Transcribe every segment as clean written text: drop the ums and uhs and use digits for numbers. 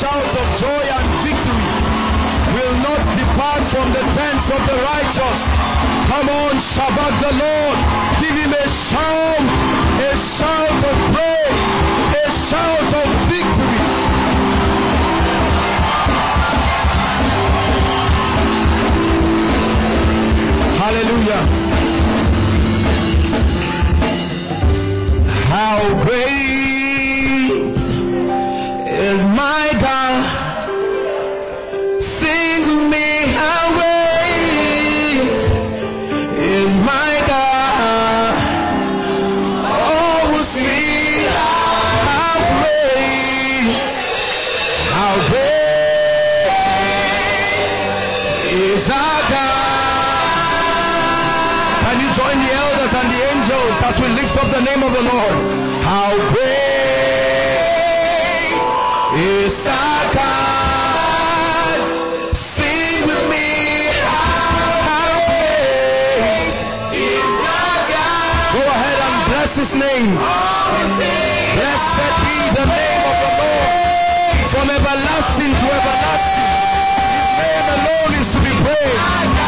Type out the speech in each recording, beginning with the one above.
shout of joy and victory will not depart from the tents of the righteous. Come on, Shabbat the Lord. Give him a shout of praise, a shout of victory. Hallelujah. How great is my God? Sing with me, how great is my God? Oh, we'll sing, how great is our God? Can you join the elders and the angels as we lift up the name of the Lord? How great is our God? Sing with me. How great is our God? Go ahead and bless his name. Blessed be the name of the Lord from everlasting to everlasting. His name alone is to be praised.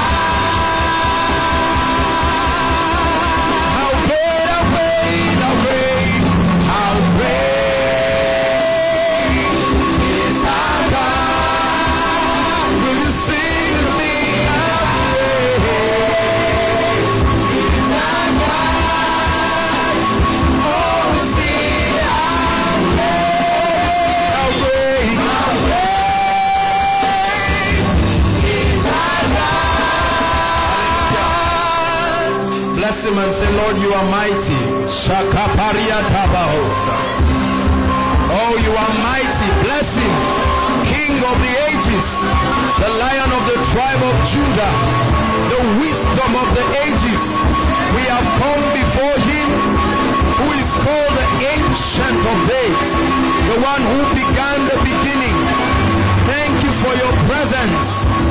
Him and say, Lord, you are mighty. Shakaparia Tabahosa. Oh, you are mighty. Bless him. King of the ages, the Lion of the tribe of Judah, the wisdom of the ages. We have come before him who is called the Ancient of Days, the one who began the beginning. Thank you for your presence.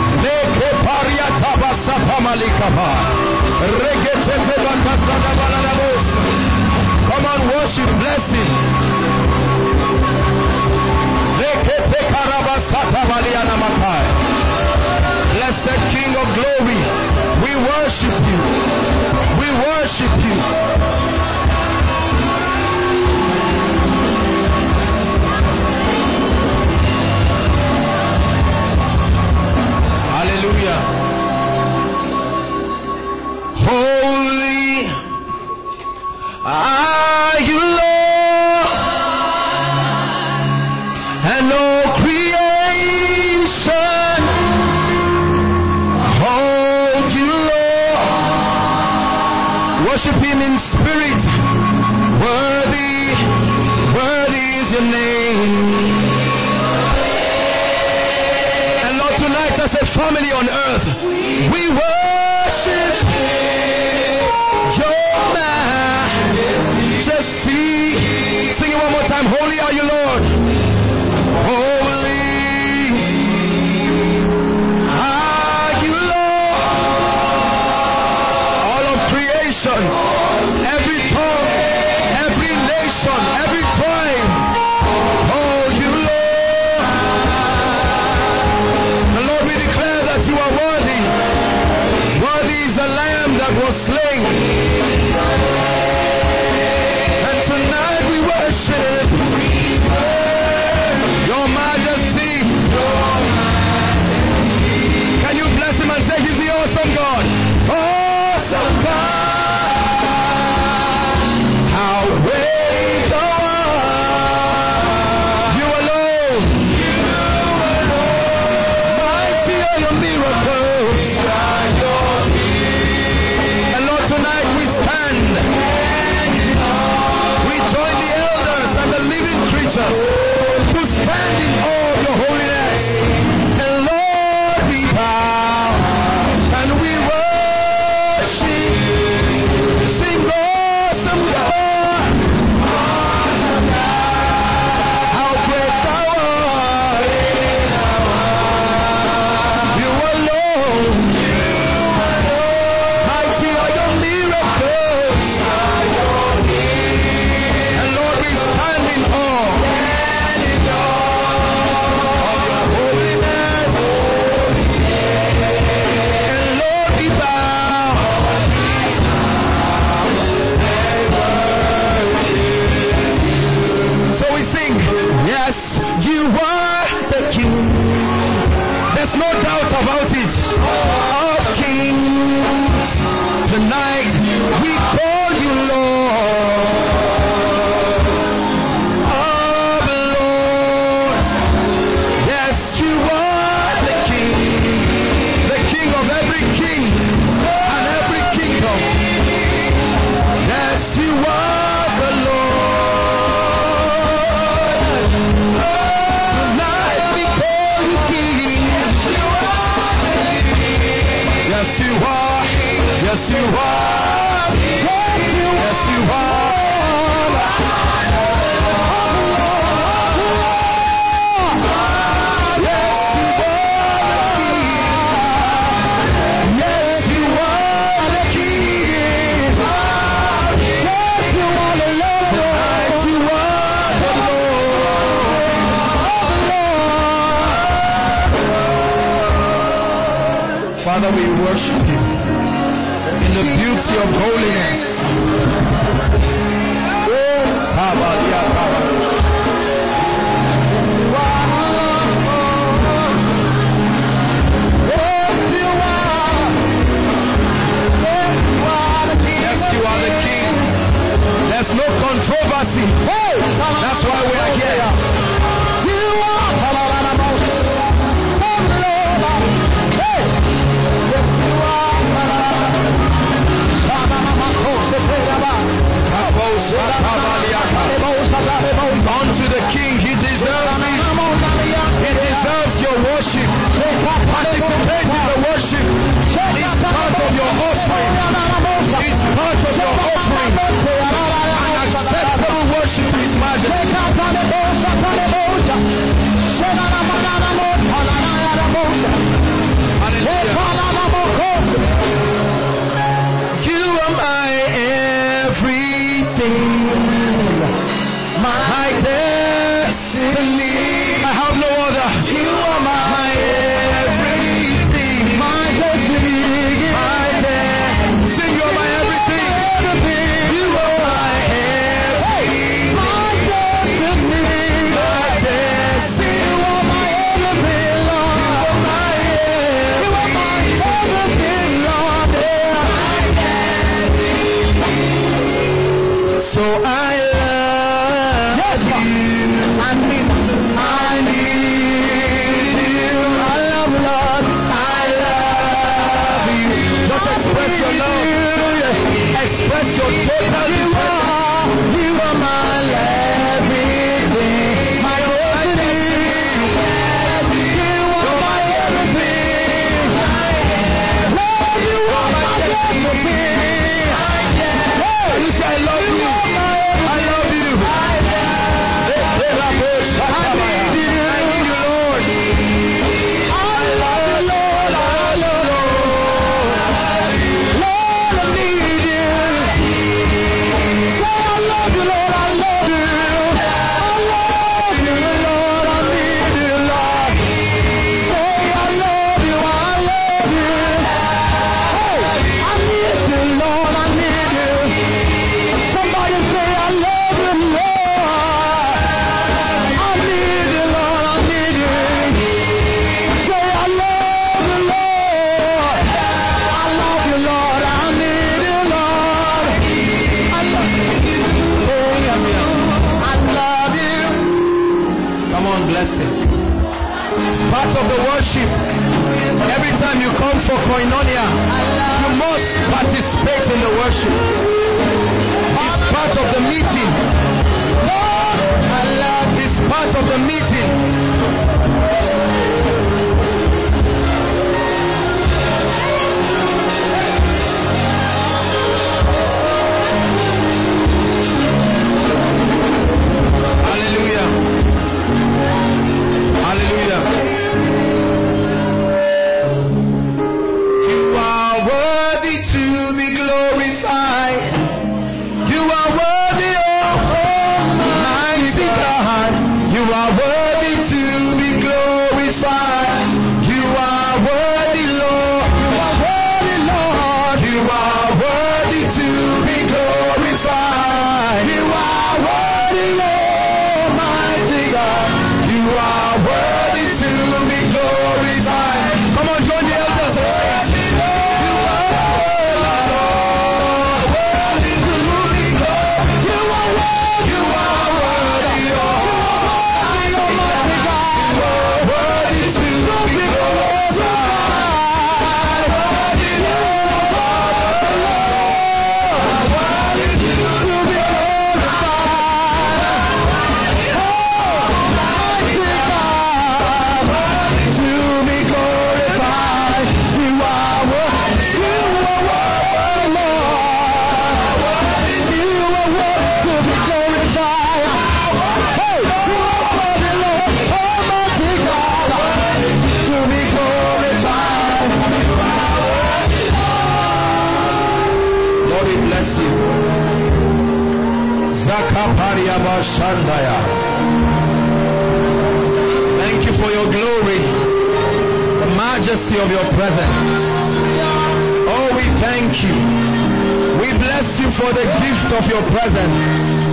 Come on, worship, bless him. Blessed King of glory, we worship you. We worship you. Hallelujah. Holy are you, Lord, and all creation hold you, Lord. Worship him in spirit. Worthy, worthy is your name. And Lord, tonight as a family on earth, we worship your majesty. Sing it one more time. Holy are you, Lord. Holy are you, Lord. All of creation, every tongue, every nation, every tribe, hold you, Lord. And Lord, we declare that you are worthy. about it. Of kings. Tonight we call you Lord. Of Lord. Yes, you are the King of every king and every kingdom. Yes, you are the Lord. Tonight we call you King. Yes, you are. Yes, you are. Yes, you are. Father, we worship you in the beauty of holiness. Yes, you are the King. There's no controversy. That's why we are here. Unto the King, he deserves it. He deserves your worship. Participate in the worship. It's part of your offering. It's part of your offering. An acceptable worship to His Majesty. You are my everything. My destiny. I have no other. You are my everything. My destiny. My destiny. Sing, you are my everything. You are my everything. My destiny. My destiny. You are my everything, Lord. You are my everything. You are my everything, Lord. So I express your total devotion. You are my everything, my everything. You are my everything. Lord, you are my everything. You say I love you. I love you. I need you. I need you, Lord. I love you, Lord. I love you, Lord. Part of the worship, every time you come for koinonia, you must participate in the worship. It's part of the meeting. It's part of the meeting. You are worthy Thank you for your glory, the majesty of your presence. Oh, we thank you. We bless you for the gift of your presence.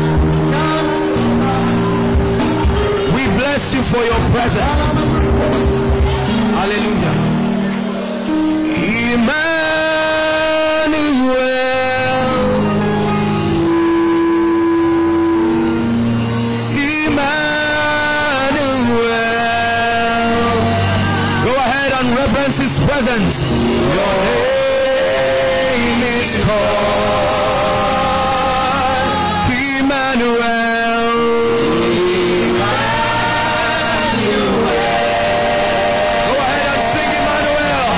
We bless you for your presence. Hallelujah. His presence. Your name is called Emmanuel. Go ahead and sing Emmanuel.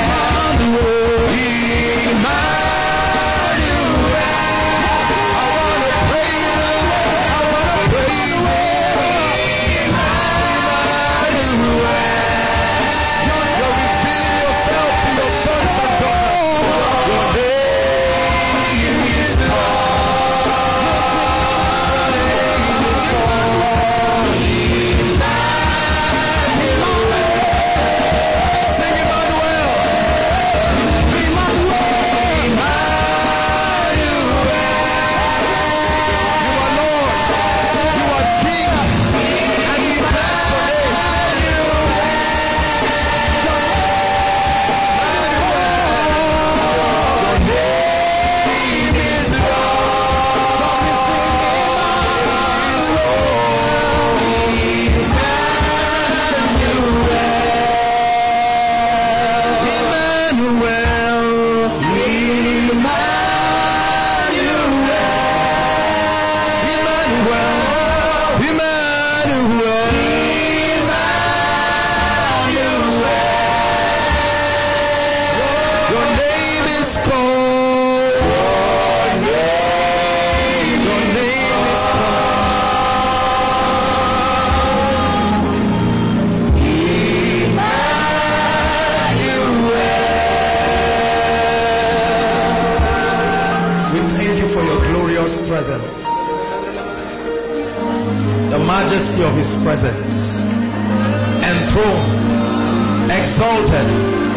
Of his presence, enthroned, exalted,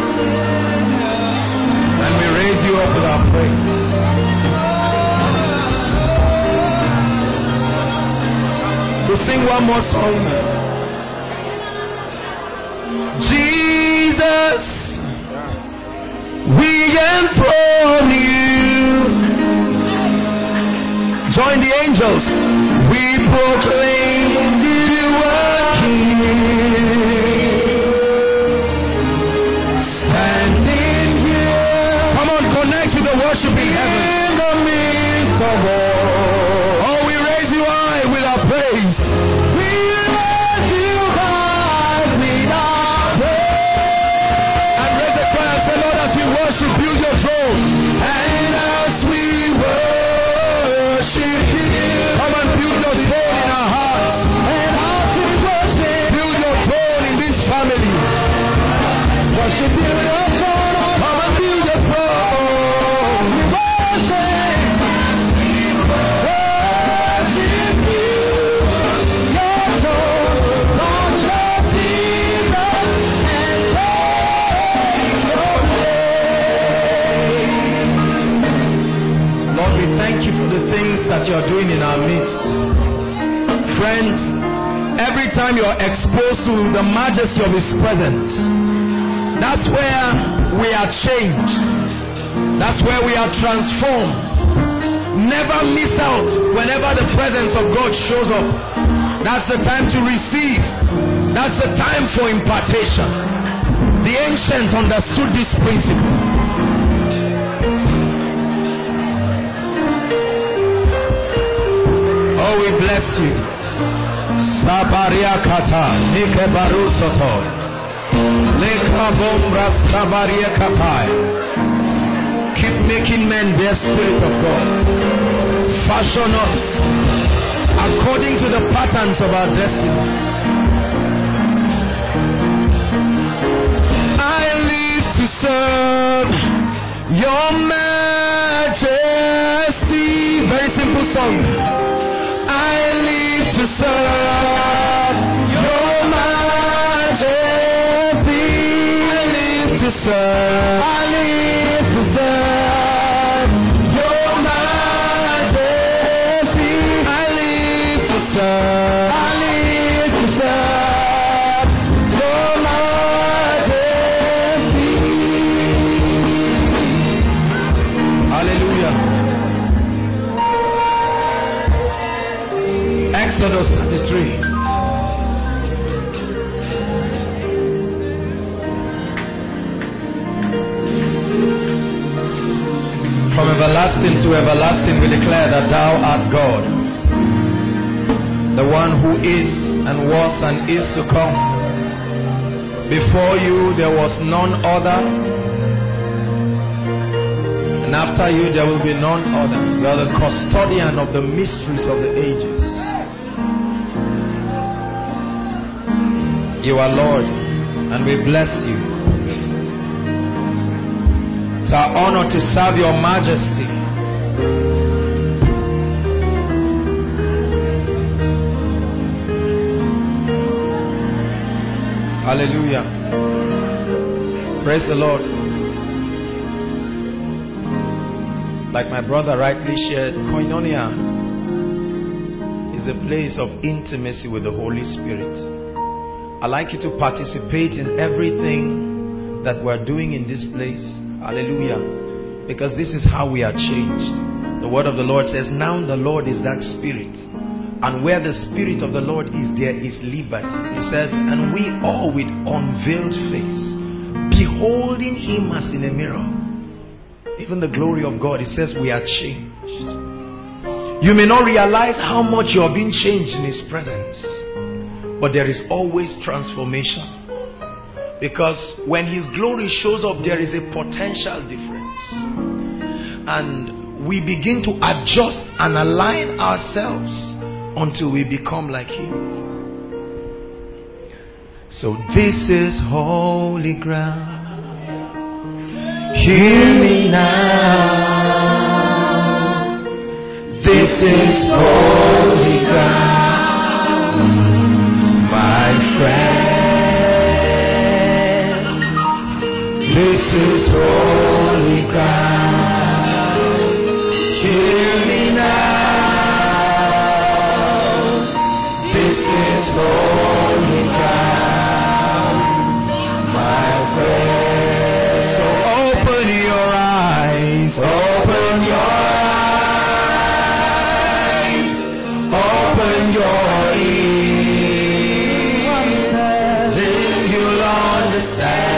and we raise you up with our praise. We'll sing one more song. Jesus, we enthrone you. Join the angels. We proclaim you are King. Standing here. Come on, connect with the worship in heaven. In the midst of all. Oh, we raise you high with our praise. We raise you high with our praise. And raise the choir and say, Lord, as we worship, build your throne. And as we worship you. Come on, build your throne in our hearts. And as we worship, build your throne in this family. Worship, build your throne. Come and build your throne. We worship. Worship you. Your throne. Lord, Lord Jesus. And praise your name. Lord, we thank you for the things that you are doing in our midst. Friends, every time you are exposed to the majesty of his presence, that's where we are changed. That's where we are transformed. Never miss out whenever the presence of God shows up. That's the time to receive. That's the time for impartation. The ancients understood this principle. Oh, we bless you. Sabaria kata, Nike barusoto. Keep making men their spirit of God. Fashion us according to the patterns of our destinies. I live to serve your majesty. Very simple song. I serve. I live to serve your majesty. I live to serve. I live to serve your majesty. Hallelujah. Exodus 33. From everlasting to everlasting we declare that thou art God, the one who is and was and is to come. Before you there was none other, and after you there will be none other. You are the custodian of the mysteries of the ages. You are Lord, and we bless you. It's our honor to serve your majesty. Hallelujah. Praise the Lord. Like my brother rightly shared, Koinonia is a place of intimacy with the Holy Spirit. I'd like you to participate in everything that we're doing in this place. Hallelujah. Because this is how we are changed. The word of the Lord says, now the Lord is that Spirit, and where the Spirit of the Lord is, there is liberty. He says, and we all with unveiled face, beholding him as in a mirror, even the glory of God, it says we are changed. You may not realize how much you are being changed in his presence, but there is always transformation. Because when his glory shows up, there is a potential difference. And we begin to adjust and align ourselves until we become like him. So this is holy ground. Hear me now. This is holy ground, my friend. This is holy ground. Hear me now. This is holy ground, my friend. So open your eyes. Open your eyes. Open your ears. Then you'll understand.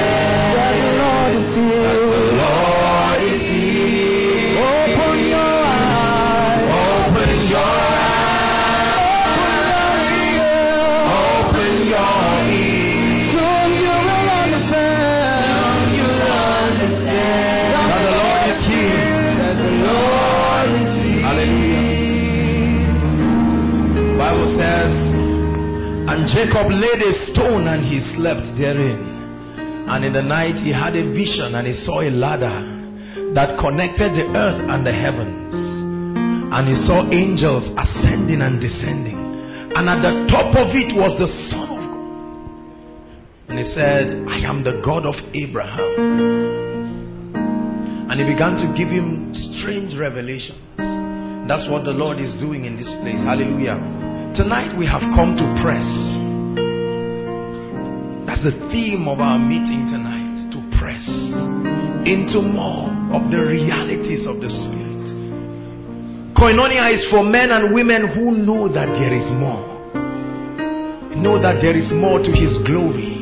And Jacob laid a stone and he slept therein. And in the night he had a vision and he saw a ladder that connected the earth and the heavens. And he saw angels ascending and descending. And at the top of it was the Son of God. And he said, I am the God of Abraham. And he began to give him strange revelations. That's what the Lord is doing in this place. Hallelujah. Tonight we have come to press. That's the theme of our meeting tonight. To press into more of the realities of the Spirit. Koinonia is for men and women who know that there is more. Know that there is more to his glory.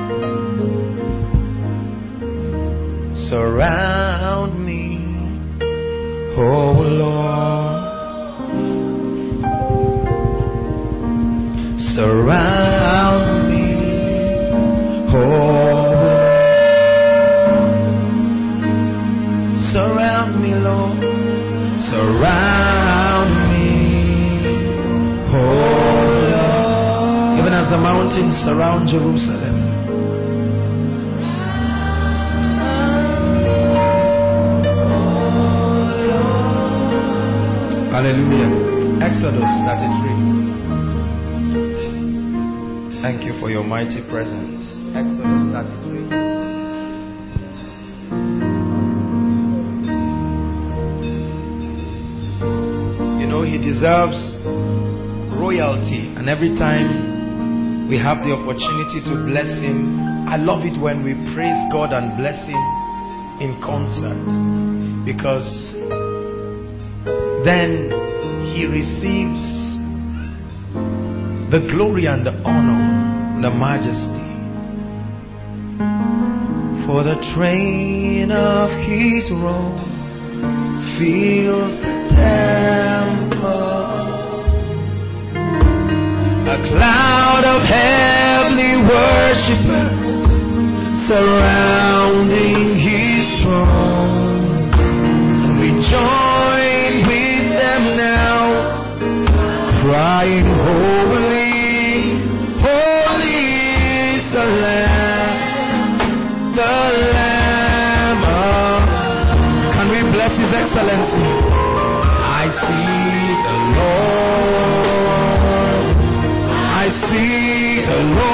Surround me, oh Lord. Surround me, oh Lord. Surround me, Lord. Surround me, oh Lord. Even as the mountains surround Jerusalem. Hallelujah. Exodus 33. Thank you for your mighty presence. Exodus 33. deserves royalty. And every time we have the opportunity to bless him, I love it when we praise God and bless him in concert, because then he receives the glory and the honor and the majesty. For the train of his robe fills the temple, a cloud of heavenly worshipers surrounding his throne. And we join with them now, crying, holy, holy is the Lamb, the Lamb of... Can we bless his excellency? I see the Lord, I see the Lord.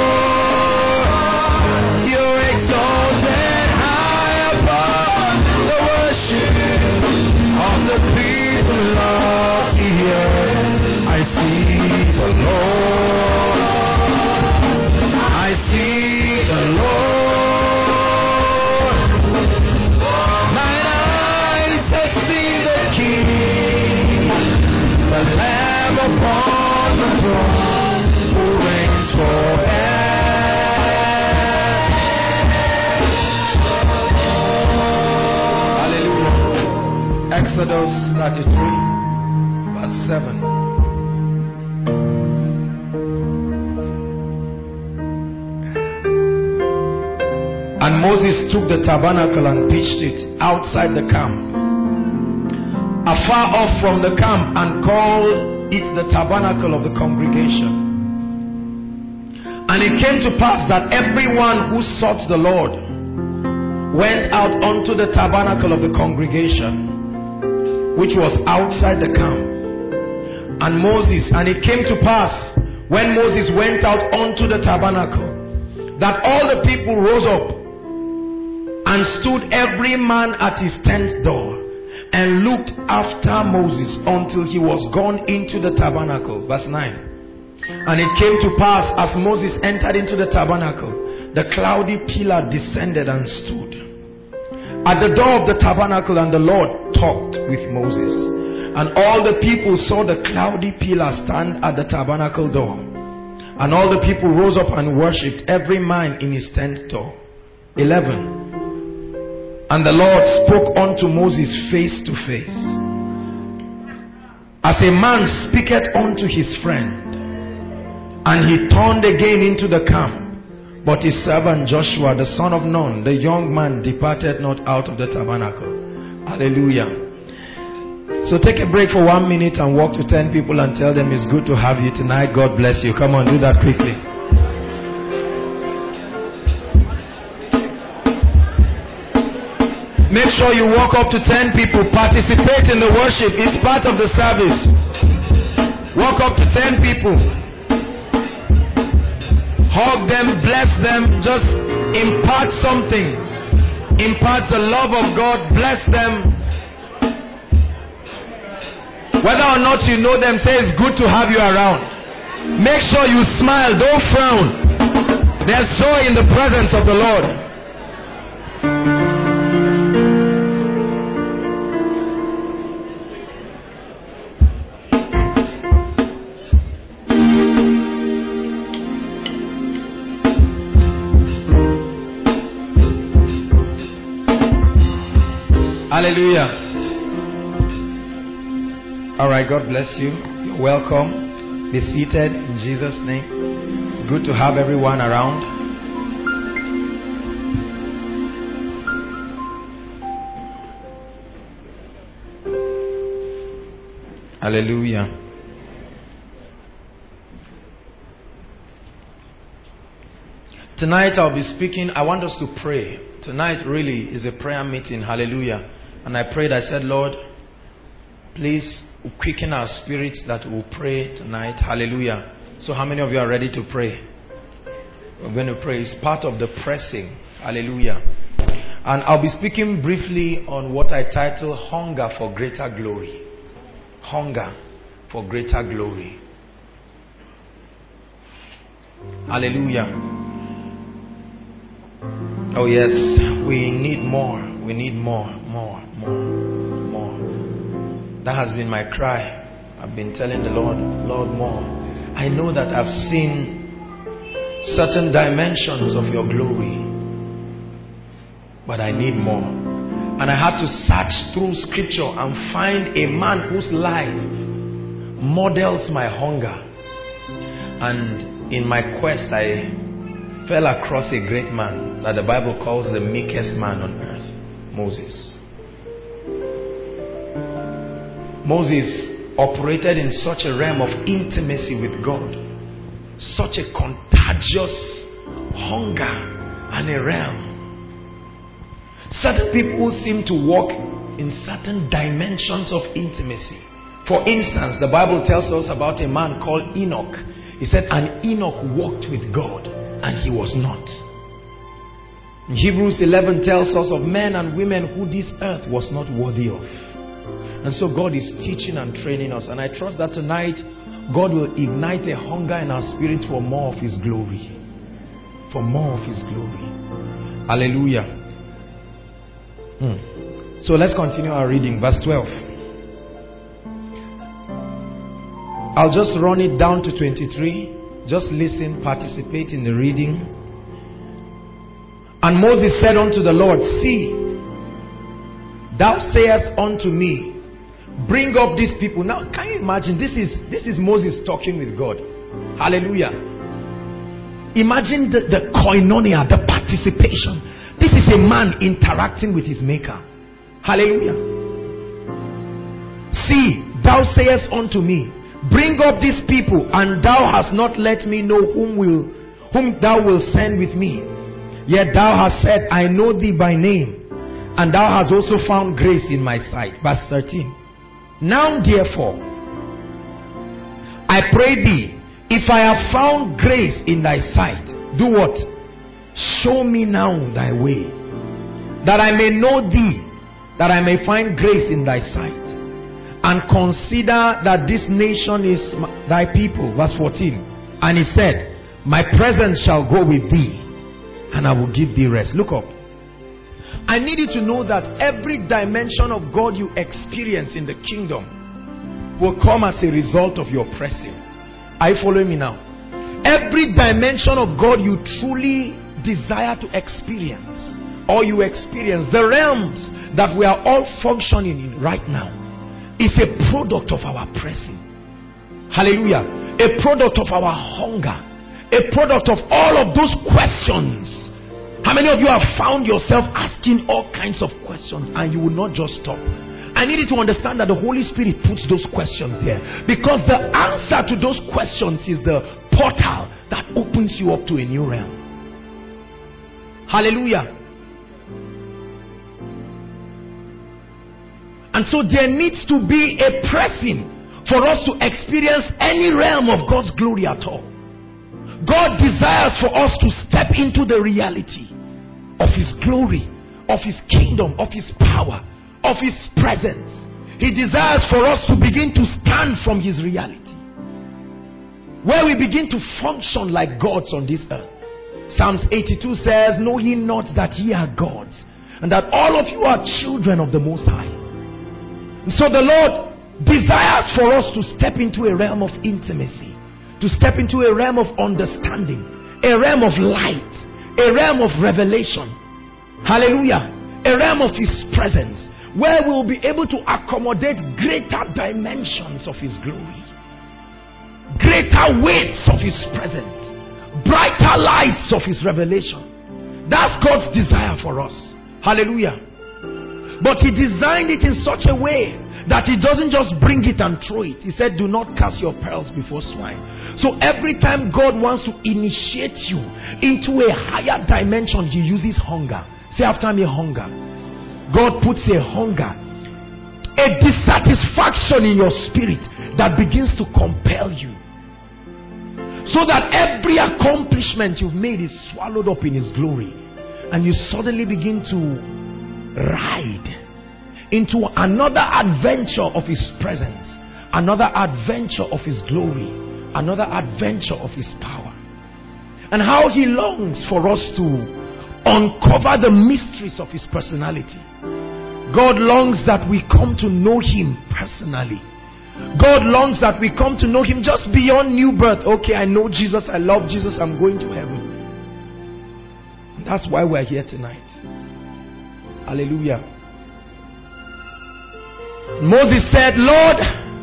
Exodus 33, verse 7. And Moses took the tabernacle and pitched it outside the camp, afar off from the camp, and called it the tabernacle of the congregation. And it came to pass that everyone who sought the Lord went out unto the tabernacle of the congregation, which was outside the camp. And it came to pass, when Moses went out unto the tabernacle, that all the people rose up and stood every man at his tent door, and looked after Moses until he was gone into the tabernacle. Verse 9. And it came to pass, as Moses entered into the tabernacle, the cloudy pillar descended and stood at the door of the tabernacle, and the Lord talked with Moses. And all the people saw the cloudy pillar stand at the tabernacle door. And all the people rose up and worshipped, every man in his tent door. 11. And the Lord spoke unto Moses face to face, as a man speaketh unto his friend. And he turned again into the camp. But his servant Joshua, the son of Nun, the young man, departed not out of the tabernacle. Hallelujah. So take a break for 1 minute and walk to 10 people and tell them it's good to have you tonight. God bless you. Come on, do that quickly. Make sure you walk up to 10 people. Participate in the worship. It's part of the service. Walk up to 10 people. Hug them, bless them, just impart something. Impart the love of God, bless them. Whether or not you know them, say it's good to have you around. Make sure you smile, don't frown. There's joy in the presence of the Lord. Hallelujah. All right, God bless you. You're welcome. Be seated in Jesus' name. It's good to have everyone around. Hallelujah. Tonight I'll be speaking. I want us to pray. Tonight really is a prayer meeting. Hallelujah. And I prayed, I said, Lord, please quicken our spirits that we'll pray tonight. Hallelujah. So how many of you are ready to pray? We're going to pray. It's part of the pressing. Hallelujah. And I'll be speaking briefly on what I title Hunger for Greater Glory. Hunger for greater glory. Hallelujah. Oh yes, we need more. We need more. That has been my cry. I've been telling the Lord, Lord, more. I know that I've seen certain dimensions of your glory, but I need more. And I had to search through scripture and find a man whose life models my hunger. And in my quest, I fell across a great man that the Bible calls the meekest man on earth, Moses. Moses operated in such a realm of intimacy with God, such a contagious hunger and a realm. Certain people seem to walk in certain dimensions of intimacy. For instance, the Bible tells us about a man called Enoch. He said, and Enoch walked with God, and he was not. In Hebrews 11 tells us of men and women who this earth was not worthy of. And so God is teaching and training us. And I trust that tonight, God will ignite a hunger in our spirit for more of His glory. For more of His glory. Hallelujah. So let's continue our reading. Verse 12. I'll just run it down to 23. Just listen, participate in the reading. And Moses said unto the Lord, see, thou sayest unto me, bring up these people. Now, can you imagine? This is Moses talking with God. Hallelujah. Imagine the koinonia, the participation. This is a man interacting with his maker. Hallelujah. See, thou sayest unto me, bring up these people, and thou hast not let me know whom thou wilt send with me. Yet thou hast said, I know thee by name, and thou hast also found grace in my sight. Verse 13. Now therefore, I pray thee, if I have found grace in thy sight, do what? Show me now thy way, that I may know thee, that I may find grace in thy sight, and consider that this nation is thy people. Verse 14. And he said, my presence shall go with thee, and I will give thee rest. Look up. I need you to know that every dimension of God you experience in the kingdom will come as a result of your pressing. Are you following me now? Every dimension of God you truly desire to experience, or you experience, the realms that we are all functioning in right now, is a product of our pressing. Hallelujah. A product of our hunger. A product of all of those questions. How many of you have found yourself asking all kinds of questions and you will not just stop? I need you to understand that the Holy Spirit puts those questions there, because the answer to those questions is the portal that opens you up to a new realm. Hallelujah. And so there needs to be a pressing for us to experience any realm of God's glory at all. God desires for us to step into the reality of His glory, of His kingdom, of His power, of His presence. He desires for us to begin to stand from His reality, where we begin to function like gods on this earth. Psalms 82 says, know ye not that ye are gods, and that all of you are children of the Most High. And so the Lord desires for us to step into a realm of intimacy, to step into a realm of understanding, a realm of light, a realm of revelation. Hallelujah. A realm of His presence, where we will be able to accommodate greater dimensions of His glory, greater weights of His presence, brighter lights of His revelation. That's God's desire for us. Hallelujah. But He designed it in such a way that He doesn't just bring it and throw it. He said, do not cast your pearls before swine. So every time God wants to initiate you into a higher dimension, He uses hunger. Say after me, hunger. God puts a hunger, a dissatisfaction in your spirit that begins to compel you, so that every accomplishment you've made is swallowed up in His glory, and you suddenly begin to ride into another adventure of His presence, another adventure of his glory, another adventure of his power. And how he longs for us to uncover the mysteries of his personality. God longs that we come to know him personally. God longs that we come to know him just beyond new birth. Okay, I know Jesus, I love Jesus, I'm going to heaven. And that's why we're here tonight. Hallelujah. Moses said, Lord,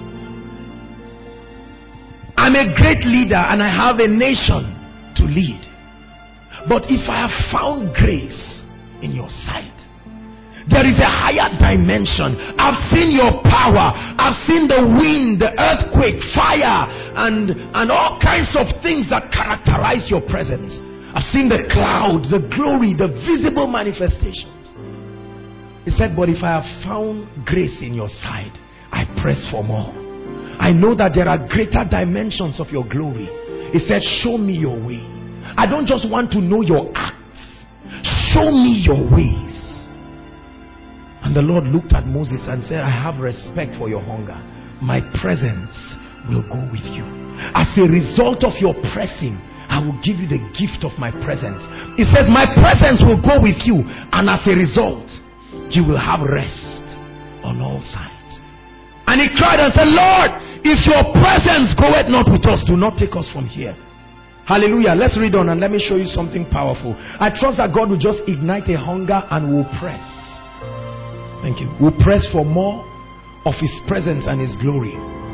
I'm a great leader and I have a nation to lead. But if I have found grace in your sight, there is a higher dimension. I've seen your power. I've seen the wind, the earthquake, fire, and all kinds of things that characterize your presence. I've seen the cloud, the glory, the visible manifestations. He said, but if I have found grace in your sight, I press for more. I know that there are greater dimensions of your glory. He said, show me your way. I don't just want to know your acts. Show me your ways. And the Lord looked at Moses and said, I have respect for your hunger. My presence will go with you. As a result of your pressing, I will give you the gift of my presence. He says, my presence will go with you. And as a result, you will have rest on all sides. And he cried and said, Lord, if your presence goeth not with us, do not take us from here. Hallelujah. Let's read on and let me show you something powerful. I trust that God will just ignite a hunger and will press. Thank you. We'll press for more of his presence and his glory.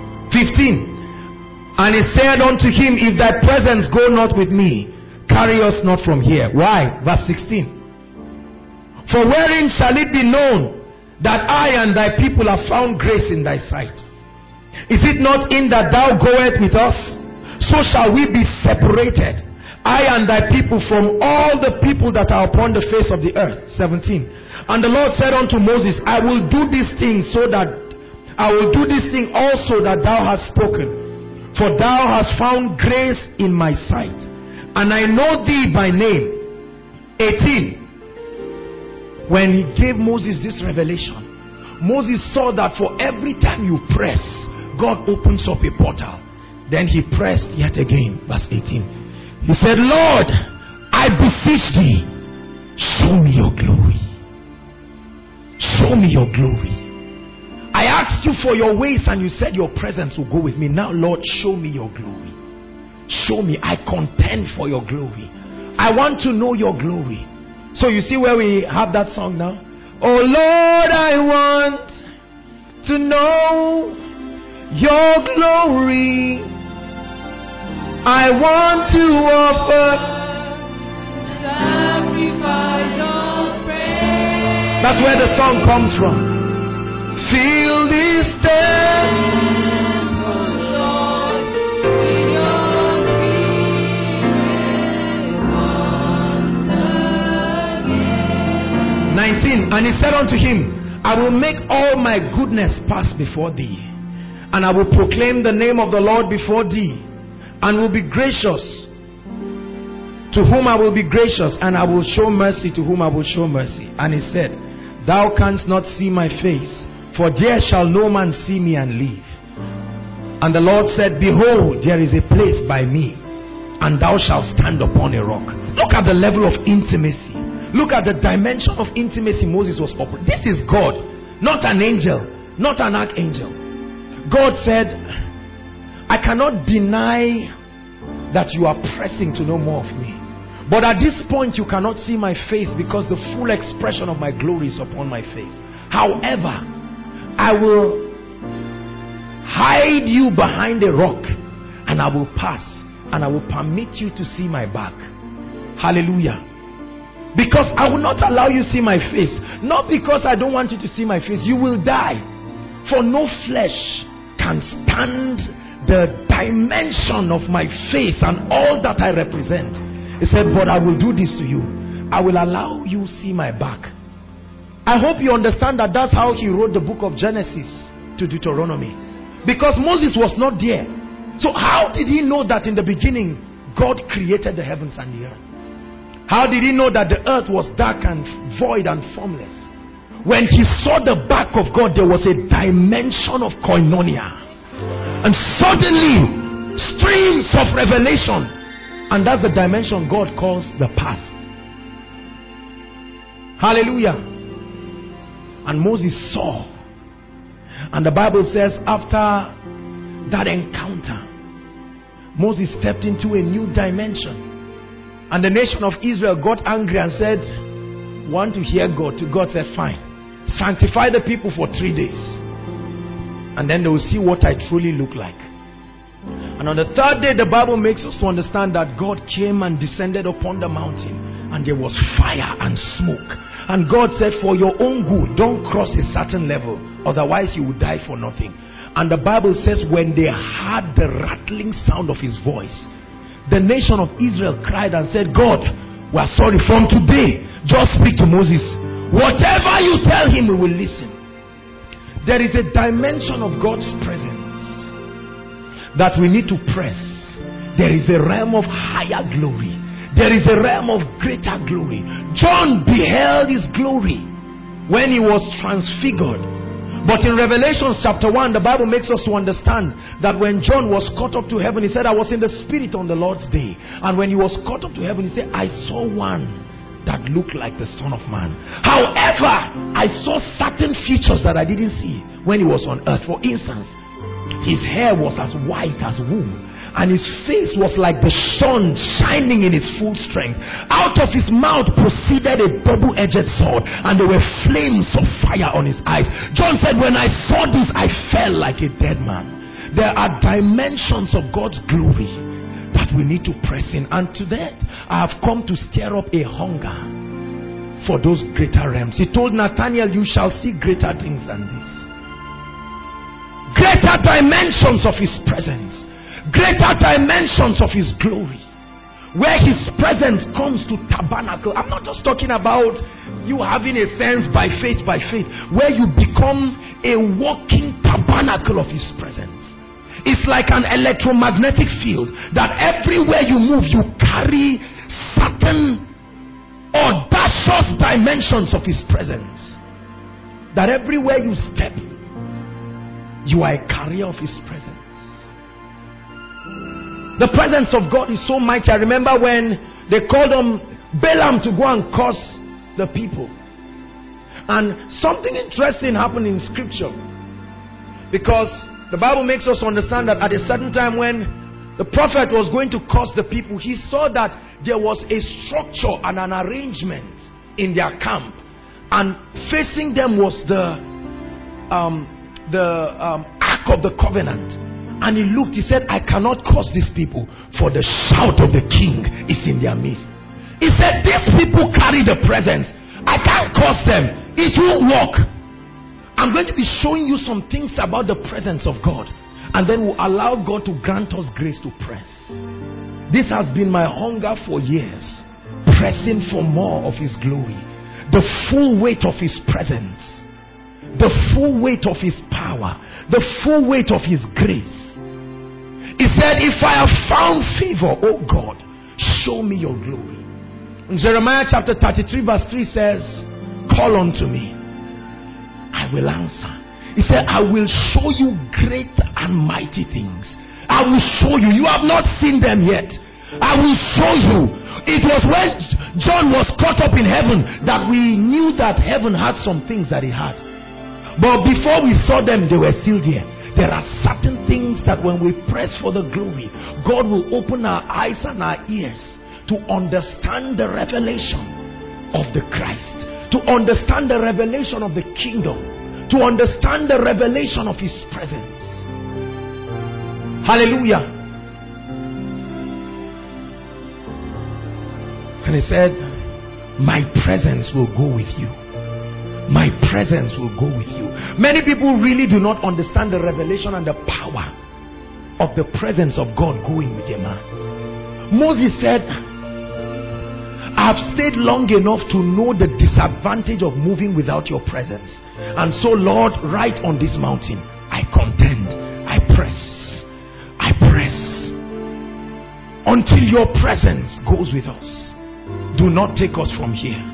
15. And he said unto him, if thy presence go not with me, carry us not from here. Why? Verse 16. For wherein shall it be known that I and thy people have found grace in thy sight? Is it not in that thou goest with us? So shall we be separated, I and thy people, from all the people that are upon the face of the earth. 17. And the Lord said unto Moses, I will do this thing also that thou hast spoken. For thou hast found grace in my sight, and I know thee by name. 18. When he gave Moses this revelation, Moses saw that for every time you press, God opens up a portal. Then he pressed yet again. Verse 18. He said, Lord, I beseech thee, show me your glory. Show me your glory. I asked you for your ways and you said your presence will go with me. Now, Lord, show me your glory. Show me. I contend for your glory. I want to know your glory. So you see where we have that song now? Oh Lord, I want to know your glory. I want to offer sacrifice of praise. That's where the song comes from. Fill this temple, Lord, with your spirit once again. 19. And he said unto him, I will make all my goodness pass before thee, and I will proclaim the name of the Lord before thee, and will be gracious to whom I will be gracious, and I will show mercy to whom I will show mercy. And he said, thou canst not see my face, for there shall no man see me and live. And the Lord said, behold, there is a place by me, and thou shalt stand upon a rock. Look at the level of intimacy. Look at the dimension of intimacy Moses was operating. This is God, not an angel, not an archangel. God said, I cannot deny that you are pressing to know more of me. But at this point you cannot see my face, because the full expression of my glory is upon my face. However, I will hide you behind a rock, and I will pass, and I will permit you to see my back. Hallelujah. Because I will not allow you to see my face. Not because I don't want you to see my face. You will die. For no flesh can stand the dimension of my face and all that I represent. He said, but I will do this to you. I will allow you see my back. I hope you understand that that's how he wrote the book of Genesis to Deuteronomy. Because Moses was not there. So how did he know that in the beginning God created the heavens and the earth? How did he know that the earth was dark and void and formless? When he saw the back of God, there was a dimension of koinonia. And suddenly, streams of revelation. And that's the dimension God calls the path. Hallelujah. And Moses saw. And the Bible says after that encounter, Moses stepped into a new dimension. And the nation of Israel got angry and said, want to hear God. God said, fine. Sanctify the people for 3 days. And then they will see what I truly look like. And on the third day, the Bible makes us to understand that God came and descended upon the mountain. And there was fire and smoke. And God said, for your own good, don't cross a certain level. Otherwise you will die for nothing. And the Bible says when they heard the rattling sound of his voice, the nation of Israel cried and said, God, we are sorry, from today, just speak to Moses. Whatever you tell him, we will listen. There is a dimension of God's presence that we need to press. There is a realm of higher glory. There is a realm of greater glory. John beheld his glory when he was transfigured. But in Revelation chapter 1, the Bible makes us to understand that when John was caught up to heaven, he said, I was in the spirit on the Lord's day. And when he was caught up to heaven, he said, I saw one that looked like the Son of Man. However, I saw certain features that I didn't see when he was on earth. For instance, his hair was as white as wool, and his face was like the sun shining in its full strength. Out of his mouth proceeded a double-edged sword, and there were flames of fire on his eyes. John said, when I saw this, I fell like a dead man. There are dimensions of God's glory that we need to press in. And today, I have come to stir up a hunger for those greater realms. He told Nathanael, you shall see greater things than this. Greater dimensions of his presence. Greater dimensions of his glory. Where his presence comes to tabernacle. I'm not just talking about you having a sense by faith. Where you become a walking tabernacle of his presence. It's like an electromagnetic field that everywhere you move, you carry certain audacious dimensions of his presence. That everywhere you step, you are a carrier of his presence. The presence of God is so mighty. I remember when they called on Balaam to go and curse the people. And something interesting happened in scripture. Because the Bible makes us understand that at a certain time when the prophet was going to curse the people, he saw that there was a structure and an arrangement in their camp. And facing them was the Ark of the Covenant. And he looked, he said, I cannot curse these people, for the shout of the king is in their midst. He said, these people carry the presence. I can't curse them. It won't work. I'm going to be showing you some things about the presence of God, and then we'll allow God to grant us grace to press. This has been my hunger for years, pressing for more of his glory, the full weight of his presence, the full weight of his power, the full weight of his grace. He said, if I have found favor, oh God, show me your glory. In Jeremiah chapter 33 verse 3 says, call unto me, I will answer. He said, I will show you great and mighty things. I will show you. You have not seen them yet. I will show you. It was when John was caught up in heaven that we knew that heaven had some things that it had. But before we saw them, they were still there. There are certain things that when we press for the glory, God will open our eyes and our ears to understand the revelation of the Christ, to understand the revelation of the kingdom, to understand the revelation of his presence. Hallelujah. And he said, my presence will go with you. My presence will go with you. Many people really do not understand the revelation and the power of the presence of God going with a man. Moses said, I have stayed long enough to know the disadvantage of moving without your presence. And so, Lord, right on this mountain, I contend, I press, until your presence goes with us. Do not take us from here.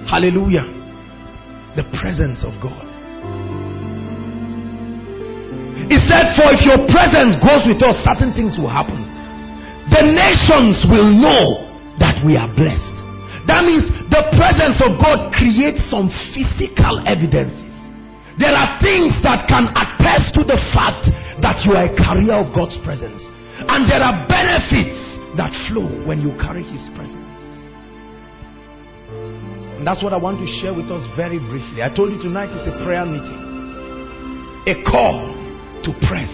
Hallelujah. The presence of God. He said, for if your presence goes with us, certain things will happen. The nations will know that we are blessed. That means the presence of God creates some physical evidences. There are things that can attest to the fact that you are a carrier of God's presence. And there are benefits that flow when you carry His presence. And that's what I want to share with us very briefly. I told you tonight is a prayer meeting. A call to press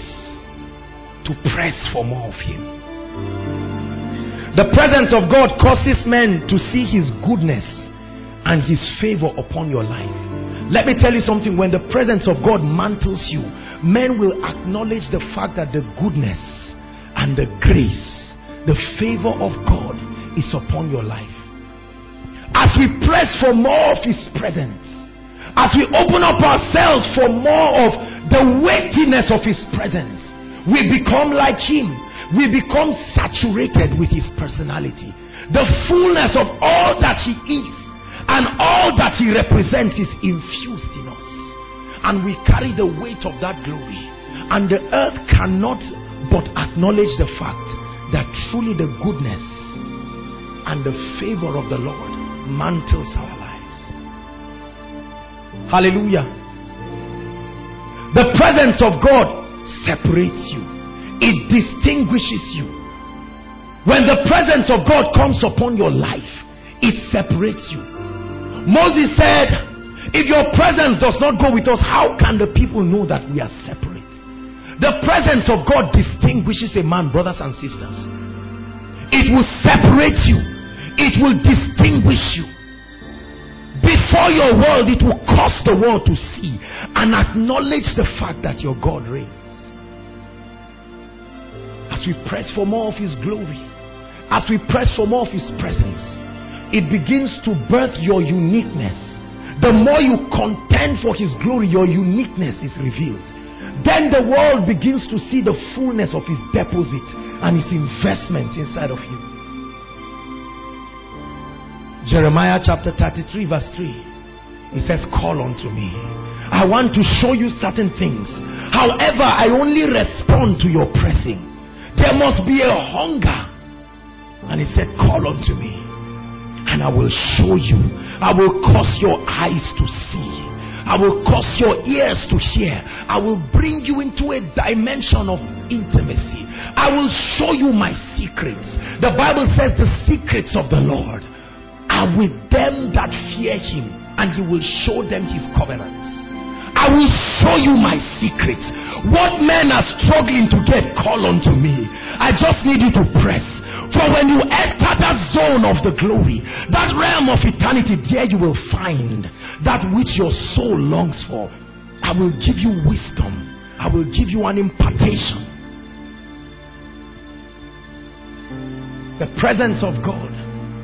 for more of Him. The presence of God causes men to see His goodness and His favor upon your life. Let me tell you something. When the presence of God mantles you, men will acknowledge the fact that the goodness and the grace, the favor of God is upon your life. As we press for more of His presence, as we open up ourselves for more of the weightiness of His presence, we become like Him. We become saturated with His personality. The fullness of all that He is and all that He represents is infused in us. And we carry the weight of that glory. And the earth cannot but acknowledge the fact that truly the goodness and the favor of the Lord mantles our lives. Hallelujah. The presence of God separates you. It distinguishes you. When the presence of God comes upon your life, it separates you. Moses said, if your presence does not go with us, how can the people know that we are separate? The presence of God distinguishes a man, brothers and sisters. It will separate you. It will distinguish you. Before your world, it will cause the world to see and acknowledge the fact that your God reigns. As we press for more of His glory, as we press for more of His presence, it begins to birth your uniqueness. The more you contend for His glory, your uniqueness is revealed. Then the world begins to see the fullness of His deposit and His investments inside of you. Jeremiah chapter 33 verse 3. It says, call unto me. I want to show you certain things. However, I only respond to your pressing. There must be a hunger. And He said, call unto me, and I will show you. I will cause your eyes to see. I will cause your ears to hear. I will bring you into a dimension of intimacy. I will show you my secrets. The Bible says the secrets of the Lord are with them that fear Him, and He will show them His covenants. I will show you my secrets. What men are struggling to get, call unto me. I just need you to press. For when you enter that zone of the glory, that realm of eternity, there you will find that which your soul longs for. I will give you wisdom. I will give you an impartation. The presence of God.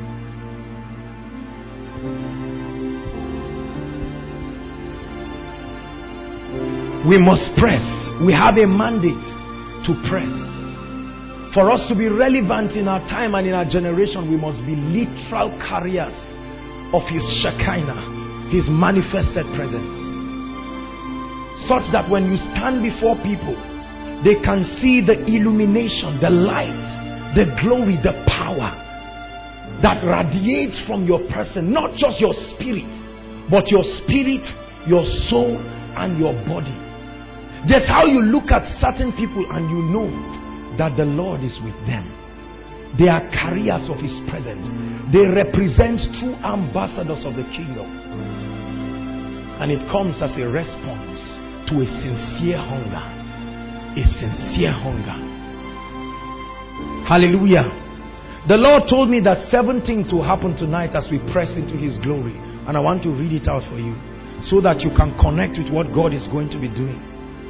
We must press. We have a mandate to press. For us to be relevant in our time and in our generation, we must be literal carriers of His Shekinah, His manifested presence. Such that when you stand before people, they can see the illumination, the light, the glory, the power that radiates from your person. Not just your spirit, but your spirit, your soul, and your body. That's how you look at certain people and you know that the Lord is with them. They are carriers of His presence. They represent true ambassadors of the kingdom. And it comes as a response to a sincere hunger. A sincere hunger. Hallelujah. The Lord told me that 7 things will happen tonight as we press into His glory. And I want to read it out for you so that you can connect with what God is going to be doing.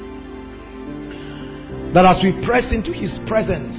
That as we press into His presence,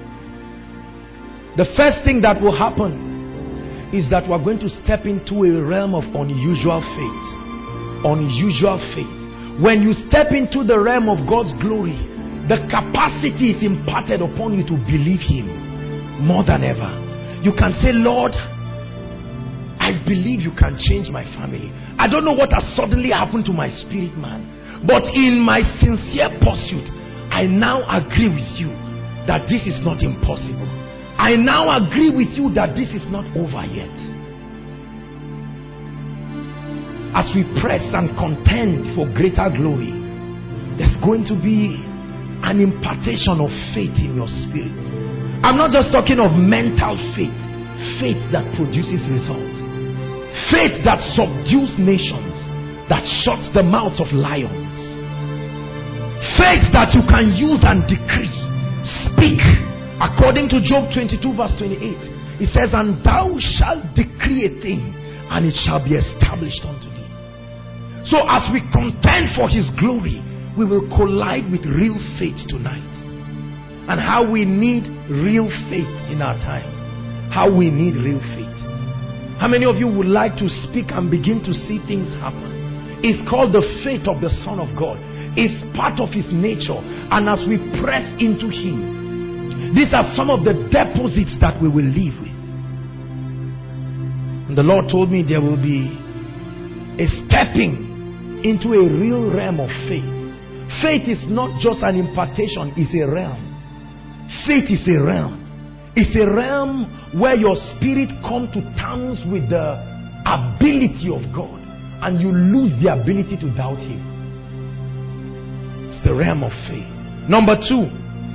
the first thing that will happen is that we're going to step into a realm of unusual faith. Unusual faith. When you step into the realm of God's glory, the capacity is imparted upon you to believe Him more than ever. You can say, Lord, I believe you can change my family. I don't know what has suddenly happened to my spirit man, but in my sincere pursuit, I now agree with you that this is not impossible. I now agree with you that this is not over yet. As we press and contend for greater glory, there's going to be an impartation of faith in your spirit. I'm not just talking of mental faith, faith that produces results, faith that subdues nations, that shuts the mouths of lions, faith that you can use and decree, speak. According to Job 22 verse 28, it says, and thou shalt decree a thing, and it shall be established unto thee. So as we contend for his glory, we will collide with real faith tonight. And how we need real faith in our time. How we need real faith. How many of you would like to speak and begin to see things happen? It's called the faith of the Son of God. It's part of his nature. And as we press into him, these are some of the deposits that we will live with. And the Lord told me there will be a stepping into a real realm of faith. Faith is not just an impartation, it's a realm. Faith is a realm. It's a realm where your spirit comes to terms with the ability of God, and you lose the ability to doubt him. It's the realm of faith. Number two,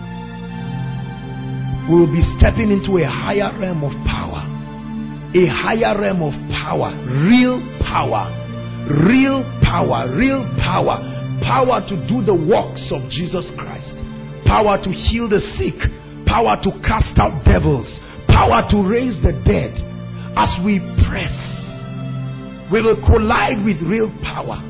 we will be stepping into a higher realm of power. A higher realm of power. Real power. Real power. Real power. Power to do the works of Jesus Christ. Power to heal the sick. Power to cast out devils. Power to raise the dead. As we press, we will collide with real power.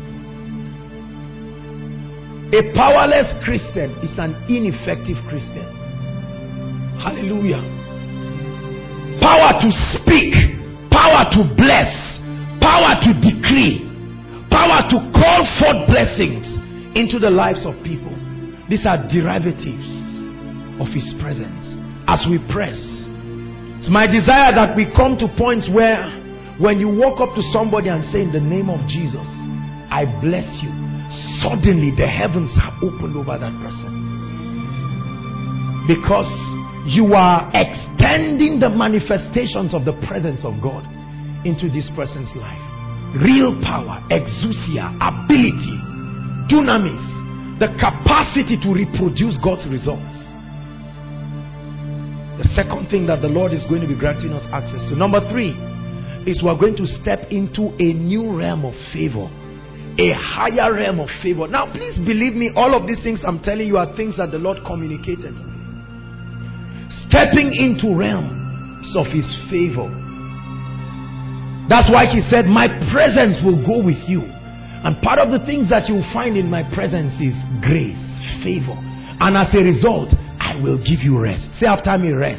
A powerless Christian is an ineffective Christian. Hallelujah. Power to speak, power to bless, power to decree, power to call forth blessings into the lives of people. These are derivatives of his presence. As we press, it's my desire that we come to points where when you walk up to somebody and say, in the name of Jesus, I bless you, suddenly the heavens are opened over that person. Because you are extending the manifestations of the presence of God into this person's life. Real power, exousia, ability, dunamis, the capacity to reproduce God's results. The second thing that the Lord is going to be granting us access to. Number three is we are going to step into a new realm of favor. A higher realm of favor. Now please believe me, all of these things I'm telling you are things that the Lord communicated. Stepping into realms of his favor. That's why he said, my presence will go with you. And part of the things that you'll find in my presence is grace, favor. And as a result, I will give you rest. Say after me, rest.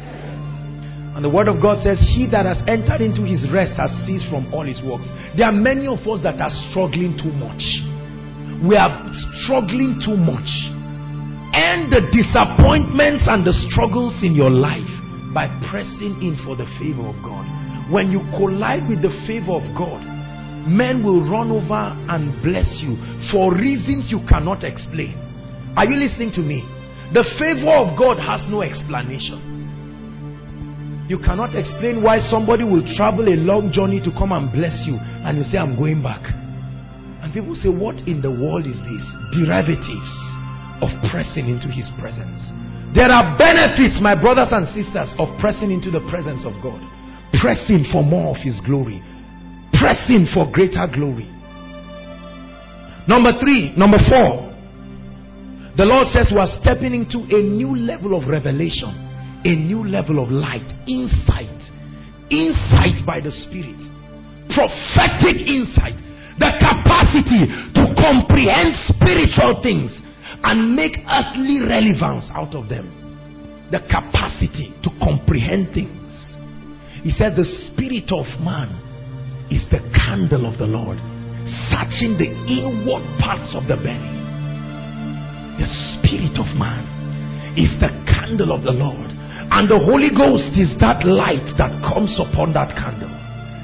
And the word of God says, he that has entered into his rest has ceased from all his works. There are many of us that are struggling too much. We are struggling too much. And the disappointments and the struggles in your life by pressing in for the favor of God. When you collide with the favor of God, men will run over and bless you for reasons you cannot explain. Are you listening to me? The favor of God has no explanation. You cannot explain why somebody will travel a long journey to come and bless you, and you say, I'm going back. And people say, what in the world is this? Derivatives of pressing into his presence. There are benefits, my brothers and sisters, of pressing into the presence of God. Pressing for more of his glory. Pressing for greater glory. Number four. The Lord says we are stepping into a new level of revelation. A new level of light. Insight. Insight by the Spirit. Prophetic insight. The capacity to comprehend spiritual things and make earthly relevance out of them. The capacity to comprehend things. He says the spirit of man is the candle of the Lord, searching the inward parts of the belly. The spirit of man is the candle of the Lord, and the Holy Ghost is that light that comes upon that candle.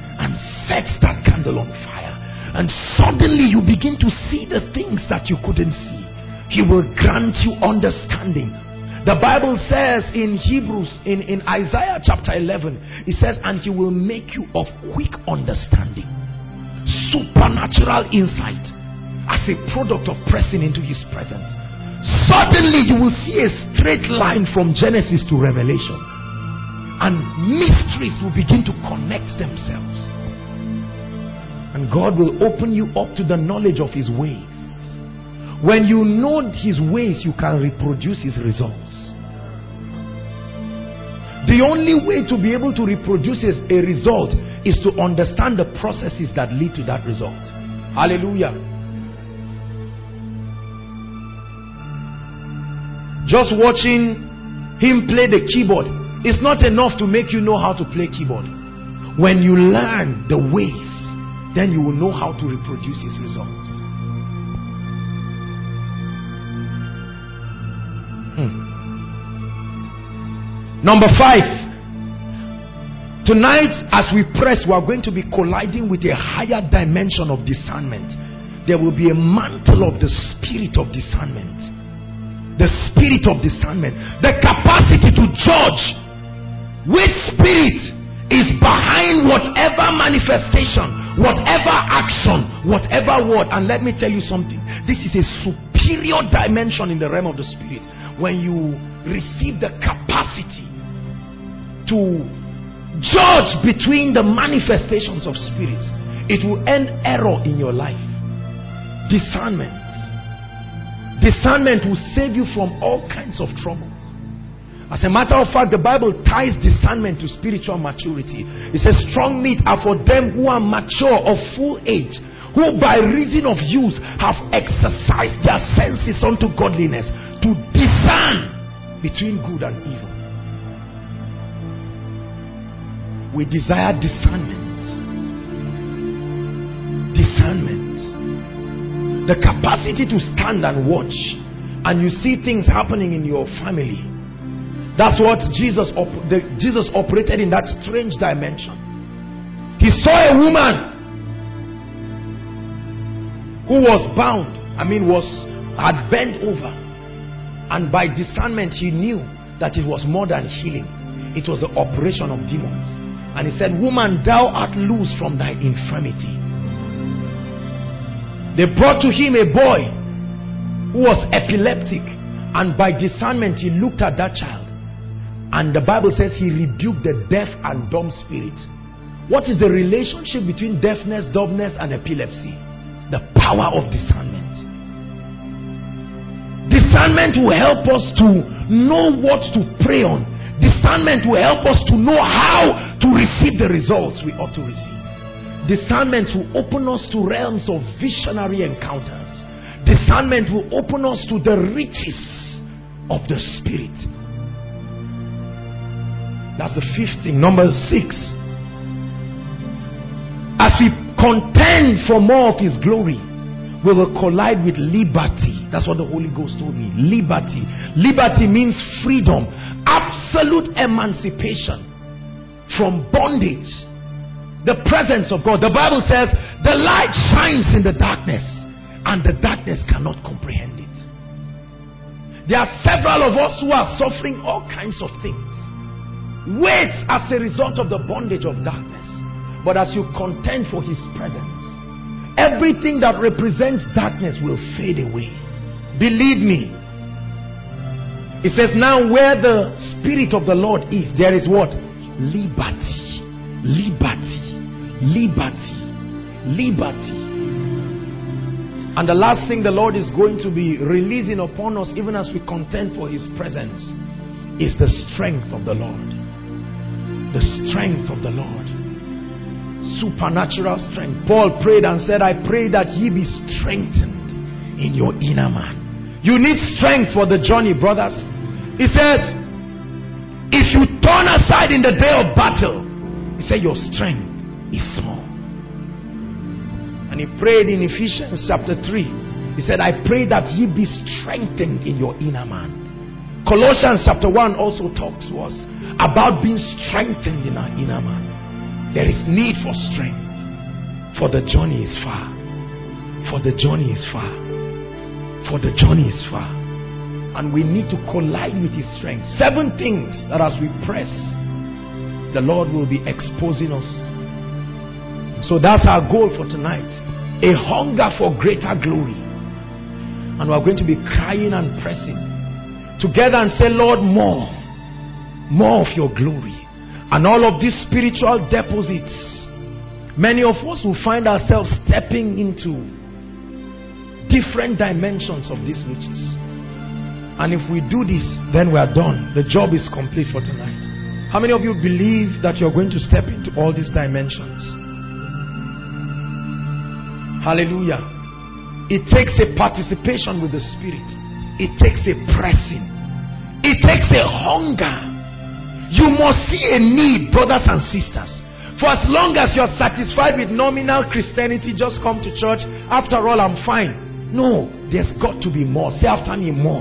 sets that candle on fire. And suddenly you begin to see the things that you couldn't see. He will grant you understanding. The Bible says in Hebrews, in Isaiah chapter 11, it says, and he will make you of quick understanding. Supernatural insight as a product of pressing into his presence. Suddenly you will see a straight line from Genesis to Revelation. And mysteries will begin to connect themselves. And God will open you up to the knowledge of his ways. When you know his ways, you can reproduce his results. The only way to be able to reproduce a result is to understand the processes that lead to that result. Hallelujah. Just watching him play the keyboard is not enough to make you know how to play keyboard. When you learn the ways, then you will know how to reproduce his results. Number 5. Tonight, as we press, we are going to be colliding with a higher dimension of discernment. There will be a mantle of the spirit of discernment. The spirit of discernment. The capacity to judge which spirit is behind whatever manifestation, whatever action, whatever word. And let me tell you something. This is a superior dimension in the realm of the spirit. When you receive the capacity to judge between the manifestations of spirits, it will end error in your life. Discernment. Discernment will save you from all kinds of trouble. As a matter of fact, the Bible ties discernment to spiritual maturity. It says strong meat are for them who are mature of full age, who by reason of use have exercised their senses unto godliness, to discern between good and evil. We desire discernment. Discernment. The capacity to stand and watch, and you see things happening in your family. That's what Jesus operated in, that strange dimension. He saw a woman who was bound, had bent over, and by discernment he knew that it was more than healing. It was the operation of demons. And he said, woman, thou art loose from thy infirmity. They brought to him a boy who was epileptic, and by discernment he looked at that child, and the Bible says he rebuked the deaf and dumb spirit. What is the relationship between deafness, dumbness and epilepsy? The power of discernment. Discernment will help us to know what to pray on. Discernment will help us to know how to receive the results we ought to receive. Discernment will open us to realms of visionary encounters. Discernment will open us to the riches of the Spirit. That's the 5th thing. Number 6. As we contend for more of his glory, we will collide with liberty. That's what the Holy Ghost told me. Liberty. Liberty means freedom. Absolute emancipation from bondage. The presence of God. The Bible says the light shines in the darkness, and the darkness cannot comprehend it. There are several of us who are suffering all kinds of things, weights as a result of the bondage of darkness. But as you contend for his presence, everything that represents darkness will fade away. Believe me. It says, now where the Spirit of the Lord is, there is what? Liberty. Liberty. Liberty. Liberty. And the last thing the Lord is going to be releasing upon us, even as we contend for his presence, is the strength of the Lord. The strength of the Lord. Supernatural strength. Paul prayed and said, I pray that ye be strengthened in your inner man. You need strength for the journey, brothers. He says, if you turn aside in the day of battle, he said, your strength is small. And he prayed in Ephesians chapter 3. He said, I pray that ye be strengthened in your inner man. Colossians chapter 1 also talks to us about being strengthened in our inner man. There is need for strength. For the journey is far. For the journey is far. For the journey is far. And we need to collide with his strength. 7 things that as we press, the Lord will be exposing us. So that's our goal for tonight. A hunger for greater glory. And we're going to be crying and pressing together and say, Lord, more of your glory. And all of these spiritual deposits, many of us will find ourselves stepping into different dimensions of these riches. And if we do this, then we are done. The job is complete for tonight. How many of you believe that you're going to step into all these dimensions? Hallelujah. It takes a participation with the Spirit. It takes a pressing. It takes a hunger. You must see a need, brothers and sisters. For as long as you're satisfied with nominal Christianity, just come to church, after all I'm fine. No, there's got to be more. Say after me, more.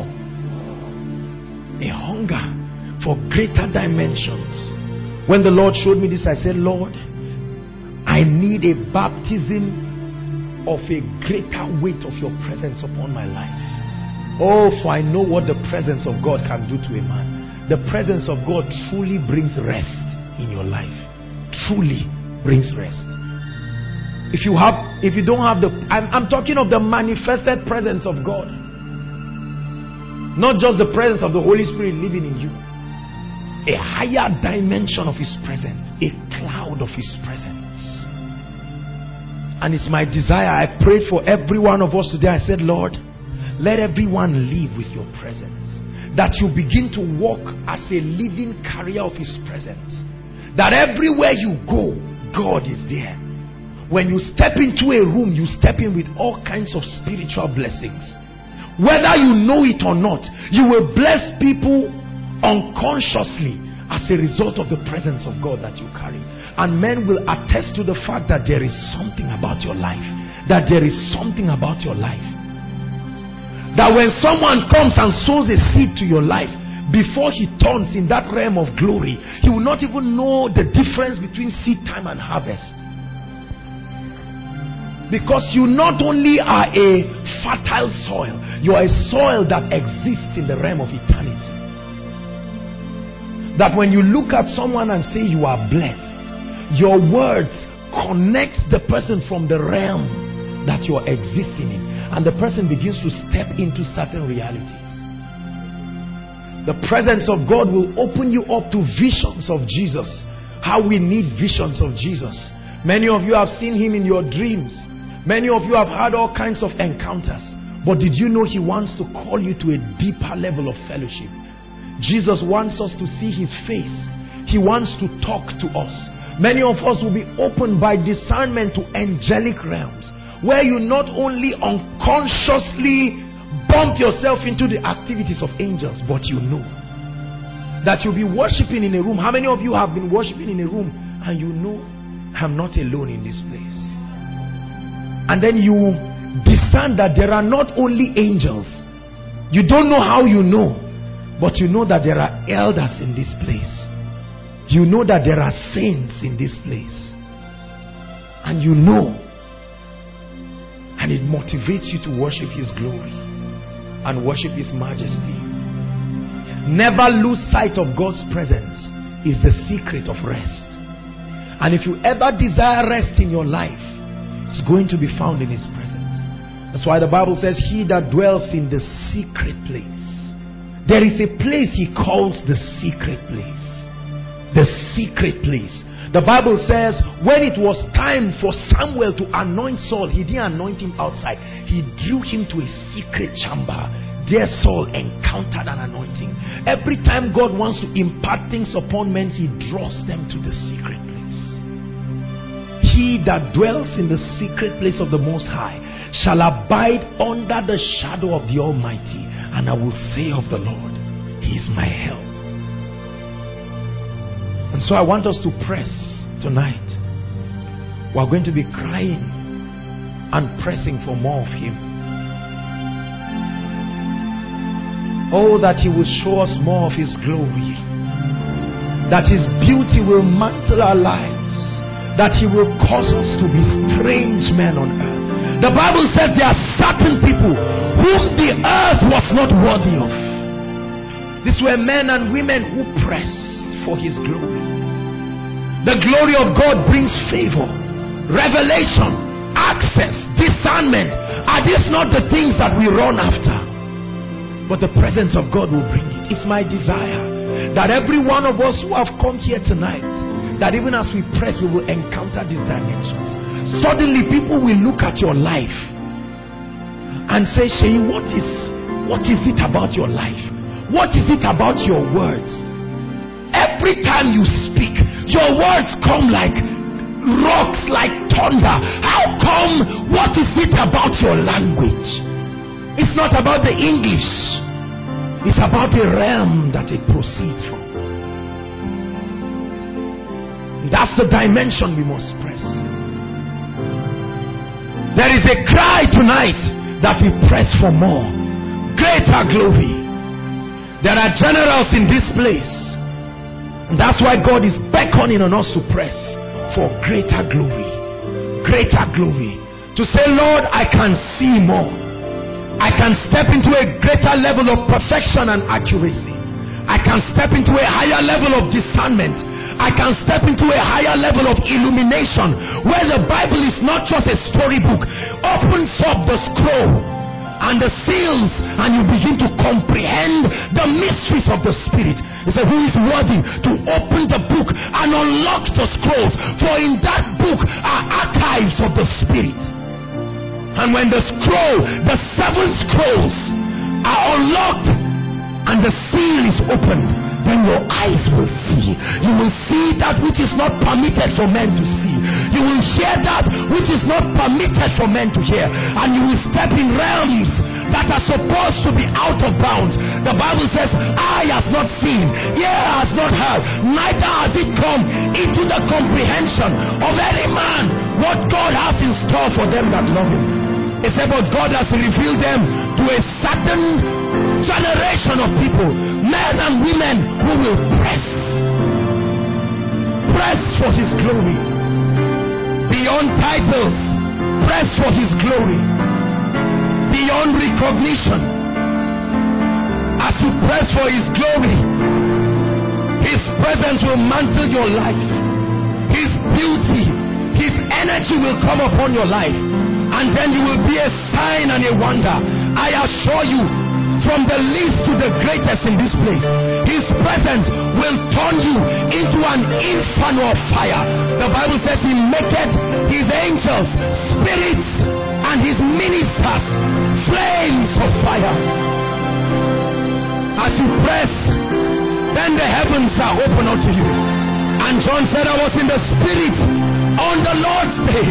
A hunger for greater dimensions. When the Lord showed me this, I said, Lord, I need a baptism of a greater weight of your presence upon my life. Oh, for I know what the presence of God can do to a man. The presence of God truly brings rest in your life. Truly brings rest. If you don't have I'm talking of the manifested presence of God. Not just the presence of the Holy Spirit living in you. A higher dimension of his presence. A cloud of his presence. And it's my desire. I prayed for every one of us today. I said, Lord, let everyone live with your presence. That you begin to walk as a living carrier of his presence. That everywhere you go, God is there. When you step into a room, you step in with all kinds of spiritual blessings. Whether you know it or not, you will bless people unconsciously as a result of the presence of God that you carry. And men will attest to the fact that there is something about your life. That there is something about your life. That when someone comes and sows a seed to your life, before he turns in that realm of glory, he will not even know the difference between seed time and harvest. Because you not only are a fertile soil, you are a soil that exists in the realm of eternity. That when you look at someone and say you are blessed, your words connect the person from the realm that you are existing in. And the person begins to step into certain realities. The presence of God will open you up to visions of Jesus. How we need visions of Jesus. Many of you have seen him in your dreams. Many of you have had all kinds of encounters. But did you know he wants to call you to a deeper level of fellowship? Jesus wants us to see his face. He wants to talk to us. Many of us will be opened by discernment to angelic realms, where you not only unconsciously bump yourself into the activities of angels, but you know that you'll be worshiping in a room. How many of you have been worshiping in a room and you know, I'm not alone in this place? And then you discern that there are not only angels. You don't know how you know, but you know that there are elders in this place. You know that there are saints in this place. And you know. And it motivates you to worship his glory and worship his majesty. Never lose sight of God's presence is the secret of rest. And if you ever desire rest in your life, it's going to be found in his presence. That's why the Bible says, he that dwells in the secret place. There is a place he calls the secret place. The secret place. The Bible says when it was time for Samuel to anoint Saul, he didn't anoint him outside. He drew him to a secret chamber. There Saul encountered an anointing. Every time God wants to impart things upon men, he draws them to the secret place. He that dwells in the secret place of the Most High shall abide under the shadow of the Almighty. And I will say of the Lord, he is my help. And so I want us to press tonight. We're going to be crying and pressing for more of him. Oh, that he will show us more of his glory. That his beauty will mantle our lives. that he will cause us to be strange men on earth. The Bible says there are certain people whom the earth was not worthy of. These were men and women who pressed for his glory. The glory of God brings favor, revelation, access, discernment. Are these not the things that we run after? But the presence of God will bring it. It's my desire that every one of us who have come here tonight, that even as we press, we will encounter these dimensions. Suddenly people will look at your life and say, Sheyi, what is it about your life? What is it about your words? Every time you speak, your words come like rocks, like thunder. How come? What is it about your language? It's not about the English. It's about the realm that it proceeds from. That's the dimension we must press. There is a cry tonight that we press for more. Greater glory. There are generals in this place. And that's why God is beckoning on us to press for greater glory. Greater glory. To say, Lord, I can see more. I can step into a greater level of perfection and accuracy. I can step into a higher level of discernment. I can step into a higher level of illumination, where the Bible is not just a storybook. Opens up the scroll and the seals, and you begin to comprehend the mysteries of the Spirit. He said, who is worthy to open the book and unlock the scrolls? For in that book are archives of the Spirit. And when the scroll, the 7 scrolls are unlocked and the seal is opened, then your eyes will see. You will see that which is not permitted for men to see. You will hear that which is not permitted for men to hear. And you will step in realms that are supposed to be out of bounds. The Bible says, eye has not seen, ear has not heard, neither has it come into the comprehension of any man what God has in store for them that love him. He said, but God has revealed them to a certain generation of people, men and women who will press for his glory. Beyond titles, press for his glory. Beyond recognition, as you press for his glory, his presence will mantle your life. His beauty, his energy will come upon your life. And then you will be a sign and a wonder. I assure you, from the least to the greatest in this place, his presence will turn you into an inferno of fire. The Bible says he maketh his angels spirits and his ministers flames of fire. As you press, then the heavens are open unto you. And John said, I was in the Spirit on the Lord's day,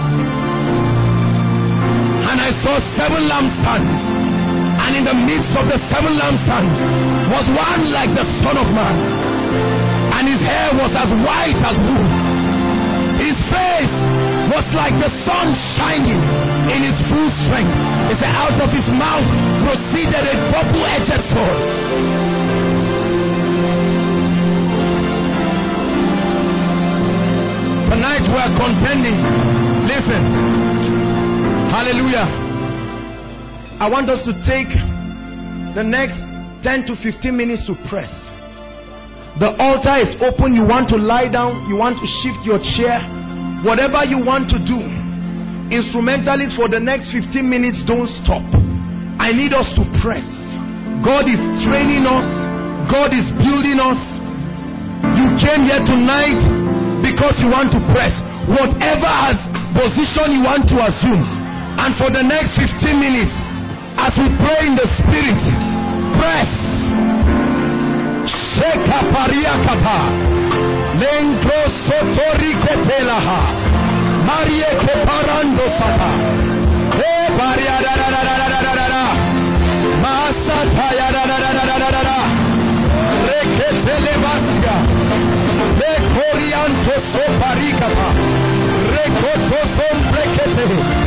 and I saw 7 lampstands, and in the midst of the 7 lampstands was one like the Son of Man, and his hair was as white as wool. His face was like the sun shining in his full strength. It said, out of his mouth proceeded a double-edged sword. Tonight we are contending. Listen. Hallelujah. I want us to take the next 10 to 15 minutes to press. The altar is open. You want to lie down, you want to shift your chair, whatever you want to do. Instrumentalists, for the next 15 minutes, don't stop. I need us to press. God is training us. God is building us. You came here tonight because you want to press. Whatever as position you want to assume. And for the next 15 minutes, as we pray in the Spirit, press. Sheka pariakata, lengro sotori kopelaha, marie koparando sata, e baria da da da da da da da da, masata ya da da da da da da da, reketele basia, le korianto soparikata, rekoto sombrekete.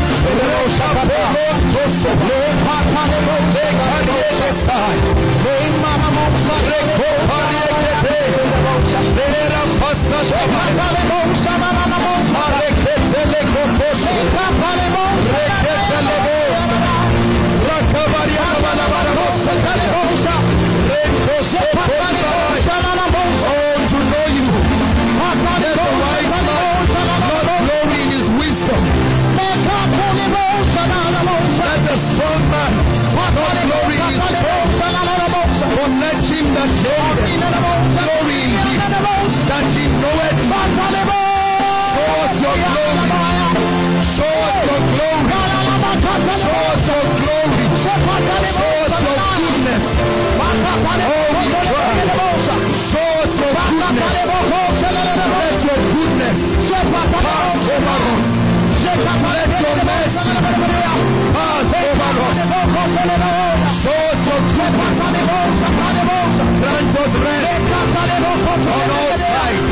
ashamed. Glory indeed. That she knoweth. Show us your glory. Show us your glory. Show us your glory. Show us your goodness. Oh, we cry. Show us your goodness. Let your goodness pass over us. Let your mercy pass over us. Show us your goodness. Grant us rest on all sides.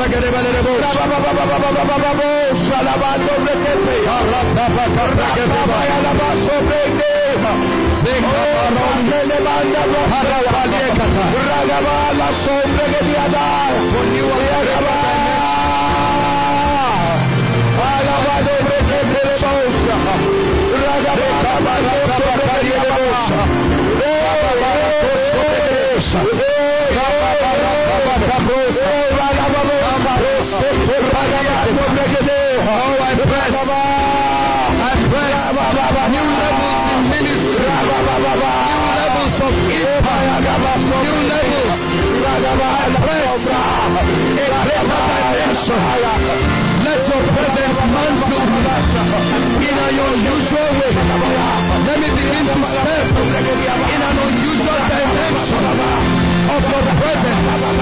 Let your presence mantle in an unusual way. Let me begin to step in an unusual dimension of your presence.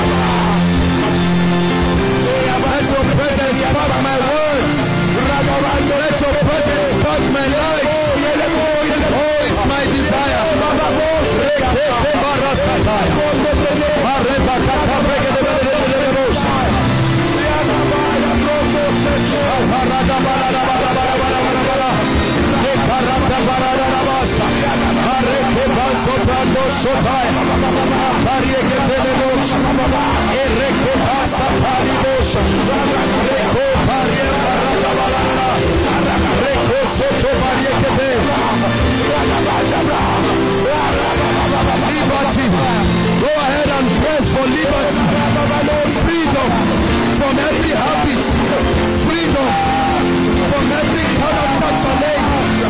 Let your presence touch my words. Let your presence touch my life. Oh, it's my desire. Liberty. Go ahead and press for liberty. Freedom from every habit. Freedom from every character challenge.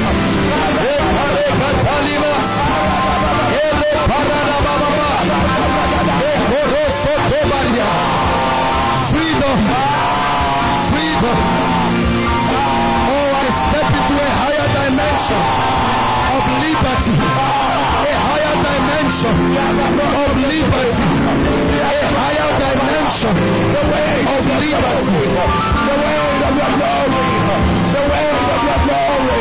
Freedom. Freedom. Oh, I step into a higher dimension of liberty. A higher dimension of liberty. A higher dimension of liberty. The way of your glory. The way of your glory.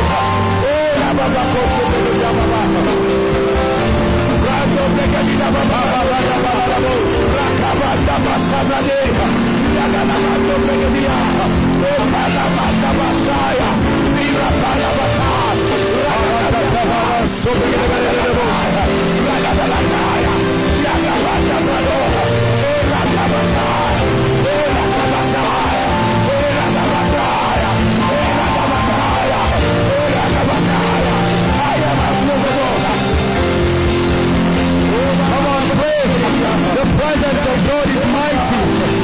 The presence of God is mighty.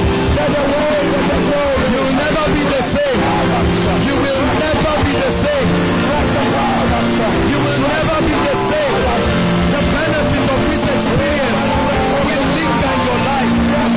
You will never be the same. You will never be the same. You will never be the same. The benefit of this experience will linger in your life.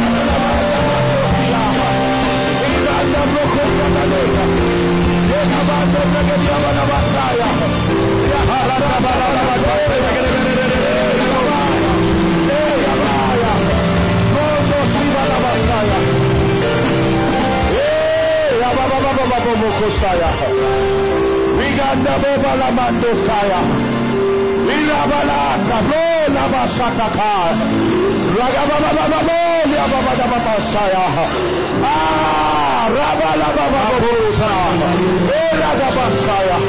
We got the Baba Mandosaya. We Rabalata, Lola Basataka, Ragababa, Yababa Saya. Ah, Rabalaba Bosa, Ragabasaya.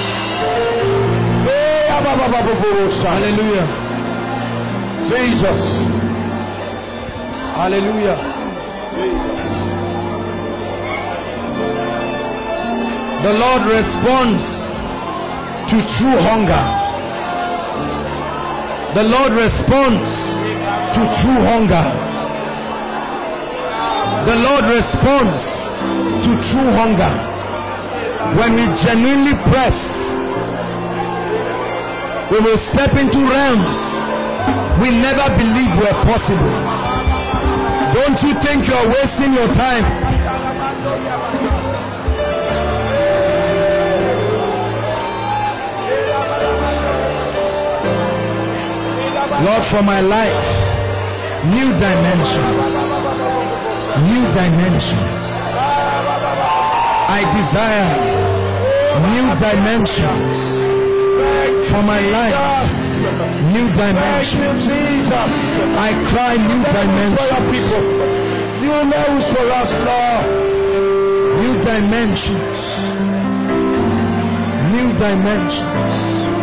Hallelujah. Jesus. Hallelujah. Jesus. The Lord responds to true hunger. The Lord responds to true hunger. The Lord responds to true hunger. When we genuinely press, we will step into realms we never believed were possible. Don't you think you are wasting your time? Lord, for my life, new dimensions. New dimensions. I desire new dimensions. For my life, new dimensions. I cry new dimensions. New levels for us, Lord. New dimensions. New dimensions.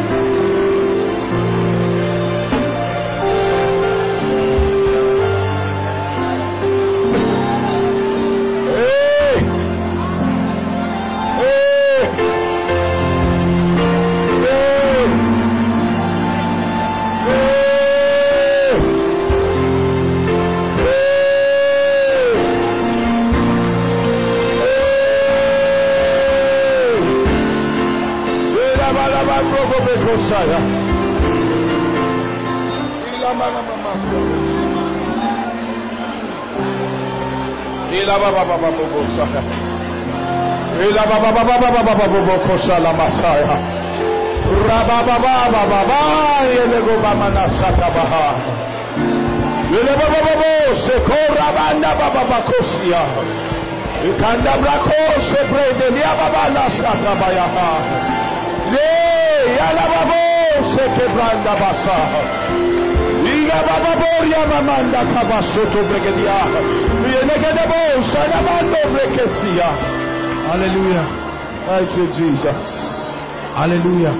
Hallelujah. Thank you, Jesus. Hallelujah.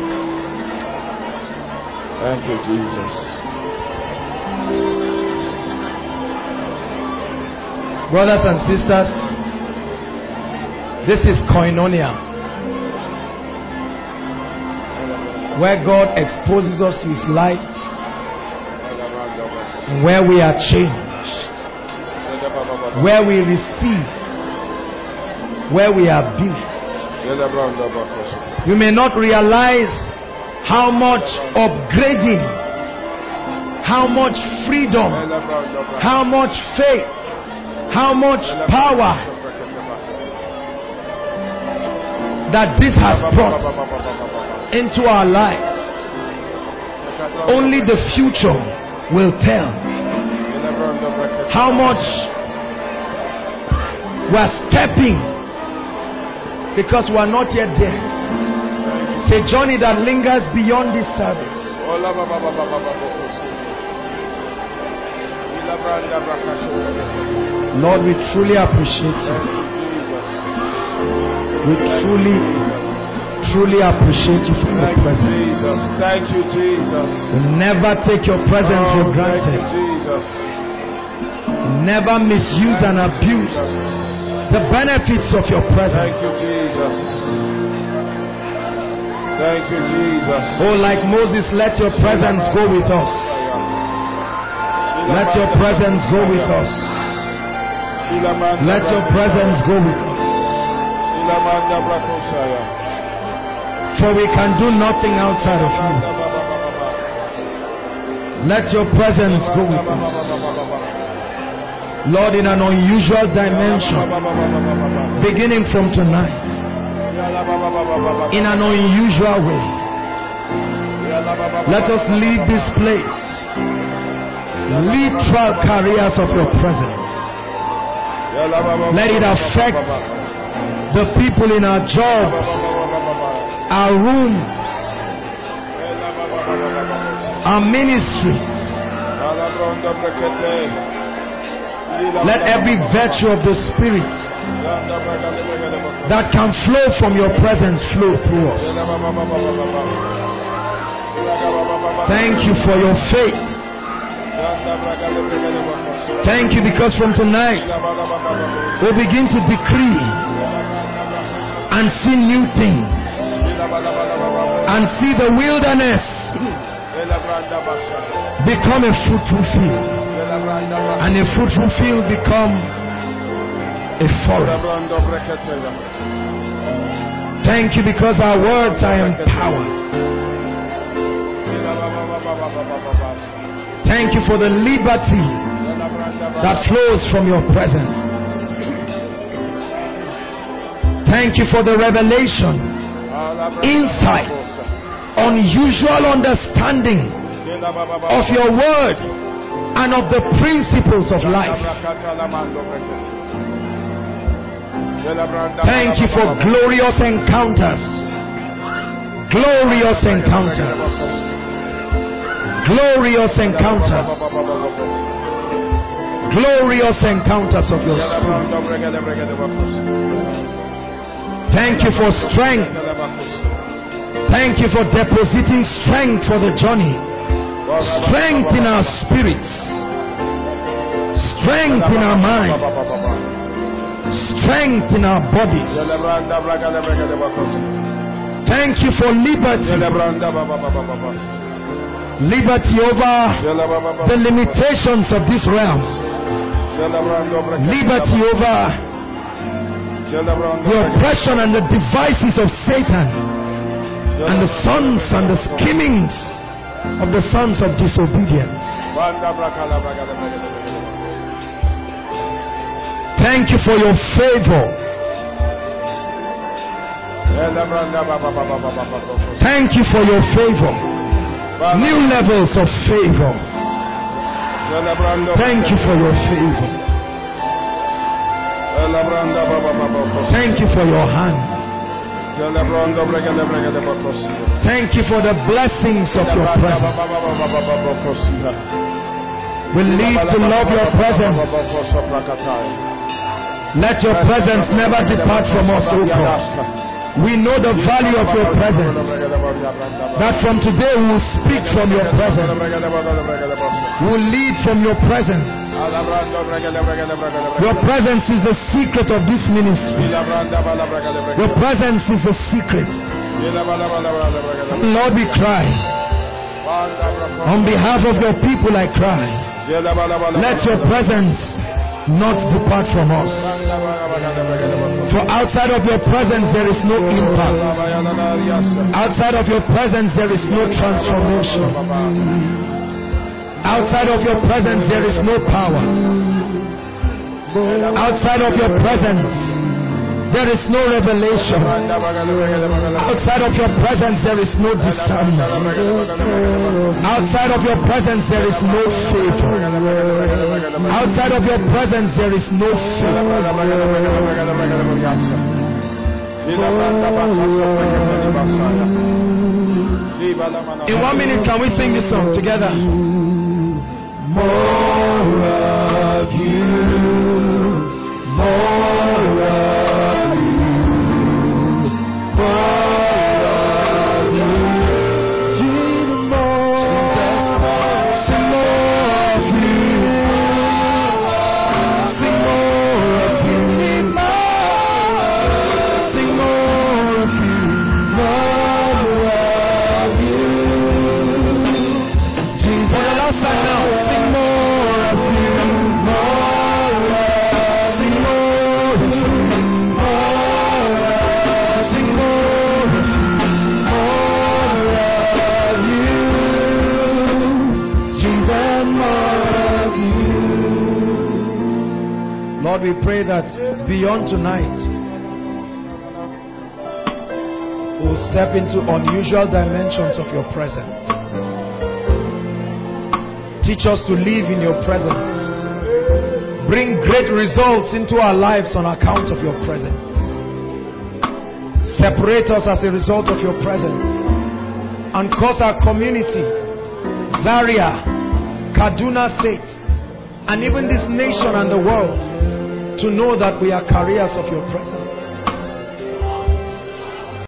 Thank you, Jesus. Brothers and sisters, this is koinonia, where God exposes us to His light, and where we are changed, where we receive, where we are built. You may not realize how much upgrading, how much freedom, how much faith, how much power that this has brought into our lives. Only the future will tell how much we're stepping, because we are not yet there. It's a journey that lingers beyond this service. Lord, we truly appreciate you. We truly appreciate you for your presence. Thank you, Jesus. We never take your presence for granted. Never misuse and abuse the benefits of your presence. Thank you, Jesus. Thank you, Jesus. Oh, like Moses, let your presence go with us. Let your presence go with us. Let your presence go with us. For we can do nothing outside of you. Let your presence go with us. Lord, in an unusual dimension, beginning from tonight, in an unusual way, let us leave this place literal carriers of your presence. Let it affect the people in our jobs, our rooms, our ministries. Let every virtue of the Spirit that can flow from your presence flow through us. Thank you for your faith. Thank you because from tonight we'll begin to decree and see new things and see the wilderness become a fruitful field, and a fruitful field become a forest. Thank you because our words are empowered. Thank you for the liberty that flows from your presence. Thank you for the revelation, insight, unusual understanding of your word and of the principles of life. Thank you for glorious encounters. Glorious encounters. Glorious encounters. glorious encounters of your Spirit. Thank you for strength. Thank you for depositing strength for the journey. Strength in our spirits. Strength in our minds. Strength in our bodies. Thank you for liberty. Liberty over the limitations of this realm. Liberty over the oppression and the devices of Satan and the sons and the schemings of the sons of disobedience. Thank you for your favor. Thank you for your favor. New levels of favor. Thank you for your favor. Thank you for your hand. Thank you for the blessings of your presence. We live to love your presence. Let your presence never depart from us, O God. We know the value of your presence. That from today we will speak from your presence. We will lead from your presence. Your presence is the secret of this ministry. Your presence is the secret. Lord, we cry. On behalf of your people I cry. Let your presence not depart from us. For outside of your presence there is no impact. Outside of your presence there is no transformation. Outside of your presence there is no power. Outside of your presence there is no revelation. Outside of your presence there is no discernment. Outside of your presence there is no favor. Outside of your presence there is no favor. In 1 minute, can we sing this song together? More of you, more of you, more of you, Jesus, sing more of you, sing more of you, sing more of you, more of you, Jesus. For the last time now, sing more of you, more of you, sing more of you, sing more of you, Jesus, more of you. Lord, we pray that beyond tonight, we'll step into unusual dimensions of your presence. Teach us to live in your presence. Bring great results into our lives on account of your presence. Separate us as a result of your presence. And cause our community, Zaria, Kaduna State, and even this nation and the world to know that we are carriers of your presence.